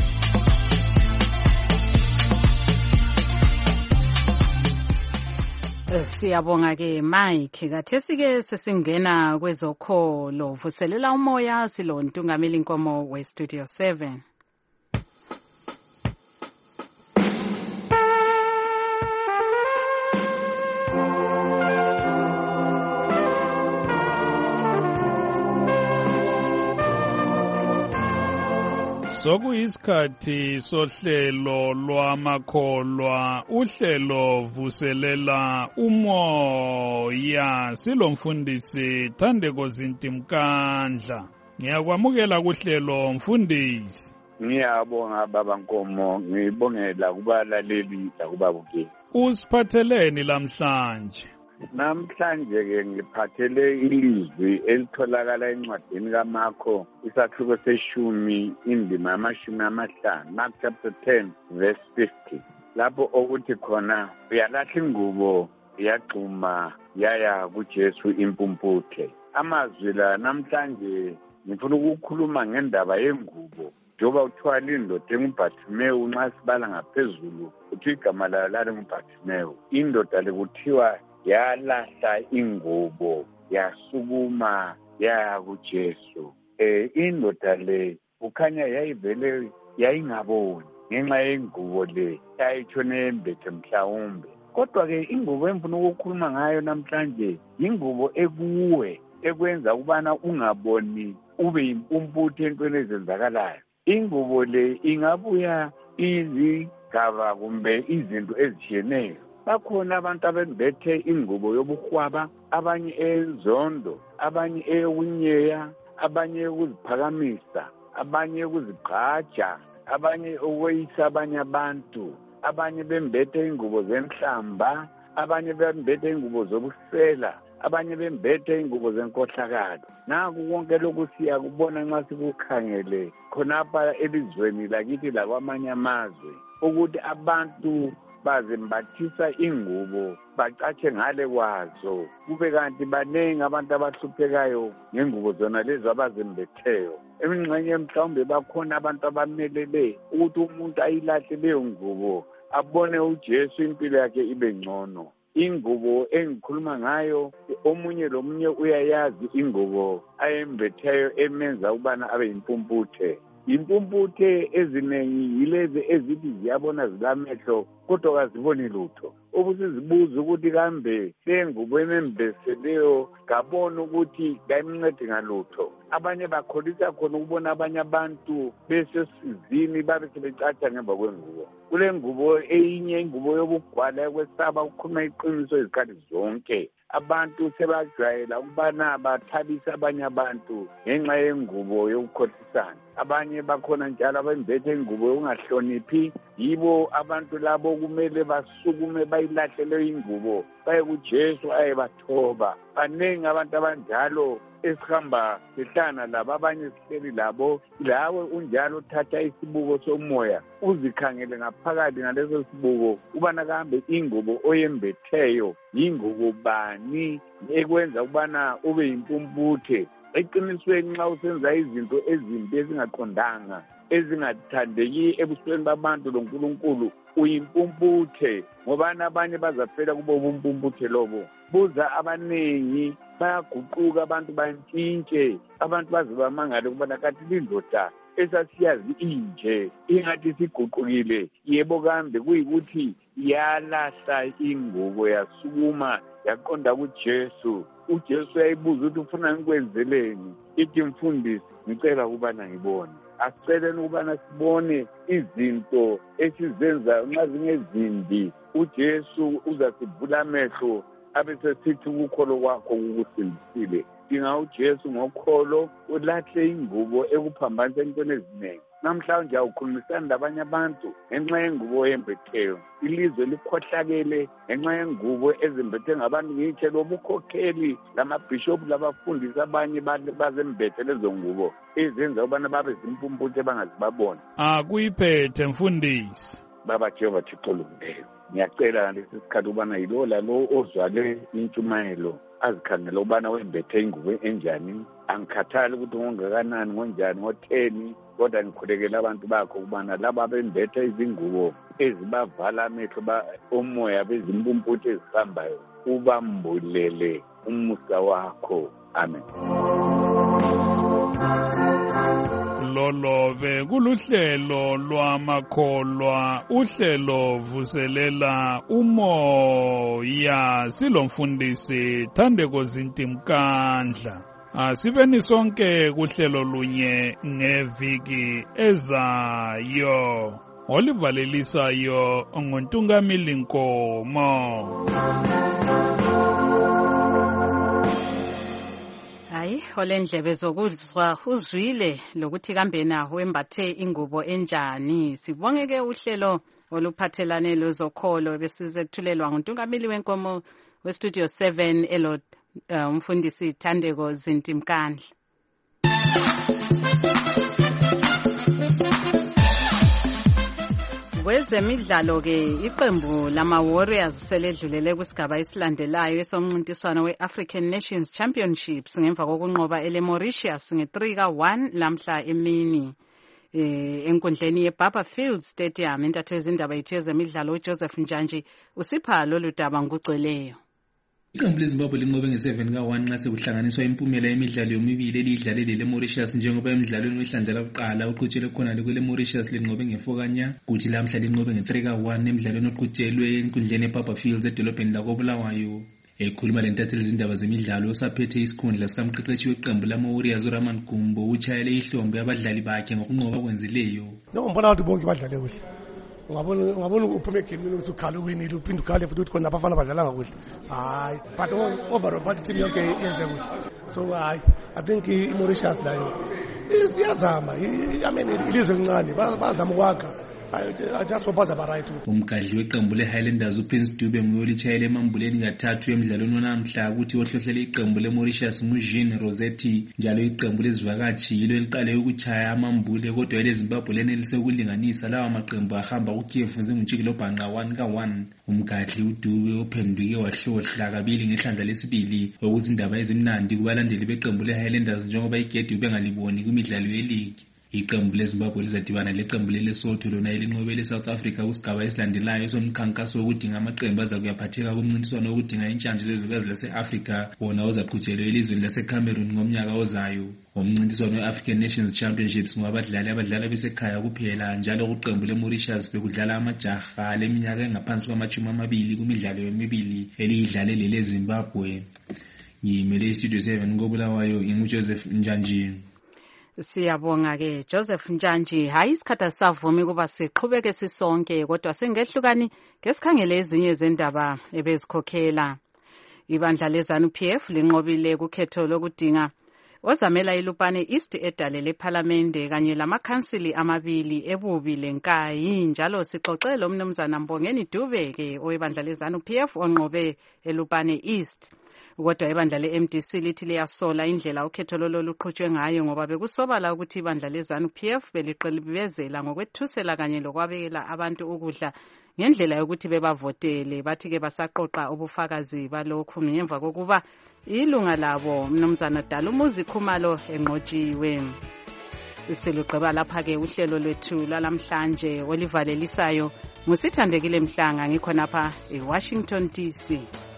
Siyabonga ke Mike kathesi ke sesingena kwezokholo vuselela umoya silo ntungameli inkomo we Studio seven. Sokuyisikhathi sohlelo lwamakholwa uhlelo vuselela umoya silomfundisi Thandeko Zintimkandla ngiyakwamukela kuhlelo mfundisi. Ngiyabonga baba Nkomo ngibongela kubalaleli lakubabukeli. Usiphatheleni lamhlanje? Namhlanje ke ngiphathele ilizwi elitholakala encwadini kaMarko isahluko seshumi indima yamashumi amahlanu Mark chapter ten verse fifty lapho okuthi khona uyalahla ingubo yagxuma yaya kuJesu impumputhe. Amazwi la namhlanje ngifuna ukukhuluma ngendaba yengubo njoba uthwala indoda enguBhartimewu nxa sibala ngaphezulu uthi igama layo lali nguBhartimewu. Indoda le kuthiwa yalahla ingubo yasukuma yaya kuJesu. Eh indoda le ukhanya yayivele yayingaboni ngenxa yengubo le yayitshone embethe mhlawumbe. Kodwa ke ingubo engifuna ukukhuluma ngayo namhlanje ingubo ekuwe ekwenza ukubana ungaboni ube impumputhe entweni ezenzakalayo. Ingubo le ingabuya izigaba kumbe izinto ezitshiyeneyo. Bakhona abantu abembethe ingubo yobuhwaba, abanye ezondo, abanye eyokunyeya, abanye eyokuziphakamisa, abanye eyokuzigqaja, abanye okweyisa abanye abantu, abanye bembethe ingubo zenhlamba, abanye bembethe ingubo zobusela, abanye bembethe ingubo zenkohlakalo. Naku konke lokhu siyakubona nxa sikukhangele khonapha elizweni lakithi lakwamanye amazwe ukuthi abantu bazembathisa ingubo bacatshe ngale kwazo kube kanti banengi abantu abahluphekayo ngengubo zona lezo abazembetheyo. Emingxenye mhlawumbe bakhona abantu abamelele ukuthi umuntu ayilahle leyo ngubo abone uJesu impilo yakhe ibe ngcono. Ingubo engikhuluma ngayo omunye lomunye uyayazi ingubo ayembetheyo emenza ubana abe impumputhe. Impumputhe ezinengi yilezi ezithi ziyabona zilamehlo kodwa kaziboni lutho. Ubusizibuza ukuthi kambe lengubo emembeseleyo kabona ukuthi kayimncedi ngalutho. Abanye bakholisa khona ukubona abanye abantu besesizini babe sebecatsha ngemva kwengubo. Kule ngubo eyinye ingubo yobugwala kwesaba ukukhuluma iqiniso izikhathi zonke. Abantu sebajwayela ukubana bathabisa abanye abantu ngenxa yengubo yokukhohlisana. Abanye bakhona njalo abembethe ingubo yokungahloniphi. Yibo abantu labo kumele basukume bayilahlele ingubo baye kuJesu ayebathoba. Banengi abantu abanjalo esihamba sihlana labo, abanye sihleli labo. Lawe unjalo uthatha isibuko somoya uzikhangele ngaphakathi ngaleso sibuko ubana kambe ingubo oyembetheyo yingubo bani ekwenza ukubana ube impumputhe. Eqinisweni nxa usenza izinto ezimbi ezingaqondanga ezingathandeki ebusweni babantu loNkulunkulu uyimpumputhe, ngoba abanye bazafela kubo bumpumputhe lobo. Buza abaningi bayaguquka, abantu bantshintshe, abantu baze bamangale ukubana kathi lindoda esasiyazi inje ingathi siguqukile. Yebo kambe kuyikuthi yalahla ingubo yasukuma yaqonda kuJesu. uJesu yayibuza ukuthi ufuna ngikwenzeleni, ithi mfundisi ngicela ukubana ngibone. Asiceleni ukubana sibone izinto esizenza nxa zingezimbi. uJesu uzasivula amehlo abesesithi ukukholo kwakho kukusindisile. Dinga uJesu ngokholo ulahle ingubo ekuphambanisa entweni eziningi. Namhlanje awukhulumisani labanye abantu ngenxa yengubo embetheyo. Ilizwe likhohlakele ngenxa yengubo ezembethe ngabantu. Ngitshe lobukhokheli lamabhishophu labafundisi abanye bazembethe lezo ngubo ezenza ubana babe zimpumputhe bangazibabona. Akuyiphethe mfundisi. Baba Jehova Thixo olungileyo, ngiyacela ngalesi sikhathi ubana yilo lalo ozwale intshumayelo azikhangela ubana wembethe ingubo enjani. Angikhathali ukuthi ngongakanani, ngonjani, ngotheni, kodwa ngikhulekela abantu bakho ubana laba bembethe izingubo ezibavala amehlo omoya bezimpumputhe ezihambayo ubambulele umusa wakho. Amen. Lolobe kuluhlelo lwamakholwa, uhlelo vuselela umoya, silomfundisi Thandeko Zintimkandla. Asibeni sonke kuhlelo lunye ngeviki ezayo. Olivalelisayo nguntungamili Nkomo. Hayi, olendlebe zokuzwa uzwile lokuthi kambe na wembathe ingubo enjani. Sibongeke uhlelo oluphathelane lozokholo besizethulelwa nguntungamili wenkomo we Studio seven elo uh, umfundisi Thandeko Zintimkandla. Kwezemidlalo ke iqembu lama Warriors seledlulele kusigaba esilandelayo esomncintiswano we-African Nations Championships ngemva kokunqoba ele Mauritius nge three ka one lamhla emini eh enkundleni yeBarberfield Stadium. Intatheli indaba yethu yezemidlalo uJoseph Njanji usipha lolu daba ngugcweleyo. Iqembu leZimbabwe linqobe nge seven ka one nxa sekuhlanganiswa impumela yemidlalo yomibili elidlalele le Mauritius, njengoba emidlalweni wehlandla lokuqala uqhutshelwe khona le Mauritius linqobe nge four kanya, kuthi lamhla linqobe nge three ka one emidlalweni oqhutshelwe enkundleni yeBarberfield edolobheni lakoBulawayo. Ekhuluma lentatheli izindaba zemidlalo osaphethe isikhundla sikamqeqeshi weqembu lama Warriors uRaman Gumbo uchayele ihlombe abadlali bakhe ngokunqoba kwenzileyo. No, mbona ukuthi bonke badlale kuhle. Ungabona ungabona uphume egame ukuthi ukhale uwinile uphinde ukhale futhi ukuthi khona abafana badlala kakuhle. Hayi, but overall but team yonke yenze kuhle. So hayi, I think iMauritius layo iyazama. I mean ilizwe elincane bazama ukwakha. I just hope bazaba right. Umgadli weqembu leHighlanders uPrince Dube nguyolichayele emambuleni kathathu emidlalweni namhla ukuthi ohlohlele iqembu leMauritius nguJean Rossetti, njalo iqembu lezivakashi yilo eliqale ukuchaya amambule, kodwa eleZimbabwe lenelise ukulinganisa lawa maqembu ahamba kuKiev zingutshikilo bhanqa one ka one. Umgadli uDube uphenduke wahlohla kabili ngehlandla lesibili okuzindaba ezimnandi kubalandeli beqembu leHighlanders njengoba igedi ubengaliboni kwimidlalo yeligi. Iqembu leZimbabwe lizadibana leqembu leLesotho lona elinqobe leSouth Africa kusigaba esilandelayo somkhankaso wokudinga amaqembu azakuyaphatheka kumncintiswano wokudinga intshantshi zezwekazi lase-Afrika wona uzaqhutshelwa elizweni laseCameroon ngomnyaka ozayo. Umncintiswano we-African Nations Championships ngwabadlali abadlala besekhaya kuphela, njalo kuqembu leMauritius bekudlala amajaha leminyaka engaphansi kwamashumi amabili kumidlalo yomibili eliyidlalele leZimbabwe. Ngiyimele iStudio seven koBulawayo, nginguJoseph Njanji. Siyabonga ke Joseph Njanji. Hayi isikhathi savumi kuba siqhubeke sisonke, kodwa singehlukani ngesikhangele ezinye zendaba ebezikhokhela. Ibandla leZANU-P F linqobile kukhetho lokudinga ozamela iLupane East edale lePhalamende kanye lamakhansili amabili ebubi lenkayi. Njalo sixoxele umnumzana Mbongeni Dube ke oyibandla leZANU-P F onqobe eLupane East. Kodwa ibandla le-M D C lithi liyasola indlela ukhetho lolo luqhutshwe ngayo ngoba bekusobala ukuthi ibandla leZANU-P F beliqilibezela ngokwethusela kanye lokwabekela abantu ukudla ngendlela yokuthi bebavotele. Bathi ke basaqoqa ubufakazi balokhu ngemva kokuba ilunga labo mnumzana Dala Umuzi Khumalo enqotshiwe. Silugqiba lapha-ke uhlelo lwethu lwalamhlanje olivalelisayo ngusithandekile Mhlanga ngikhonapha eWashington D C.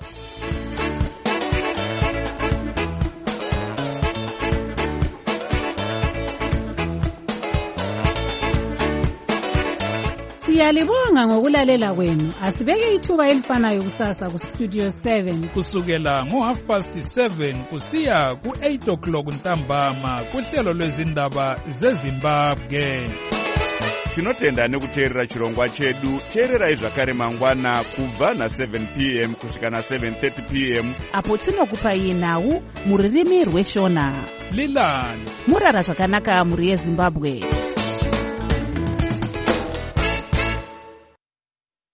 Siyalibonga ngokulalela kwenu. Asibeke ithuba elifanayo kusasa ku Studio seven kusukela ngo half past seven kusiya ku eight o'clock ntambama kuhlelo lwezindaba zeZimbabwe. Tinotenda nekuteerera chirongwa chedu. Teererai zvakare mangwana kubva na seven p m kusvika na seven thirty p m apo tinokupai nhau muririmi rweshona. Lilani murara zvakanaka muri yeZimbabwe.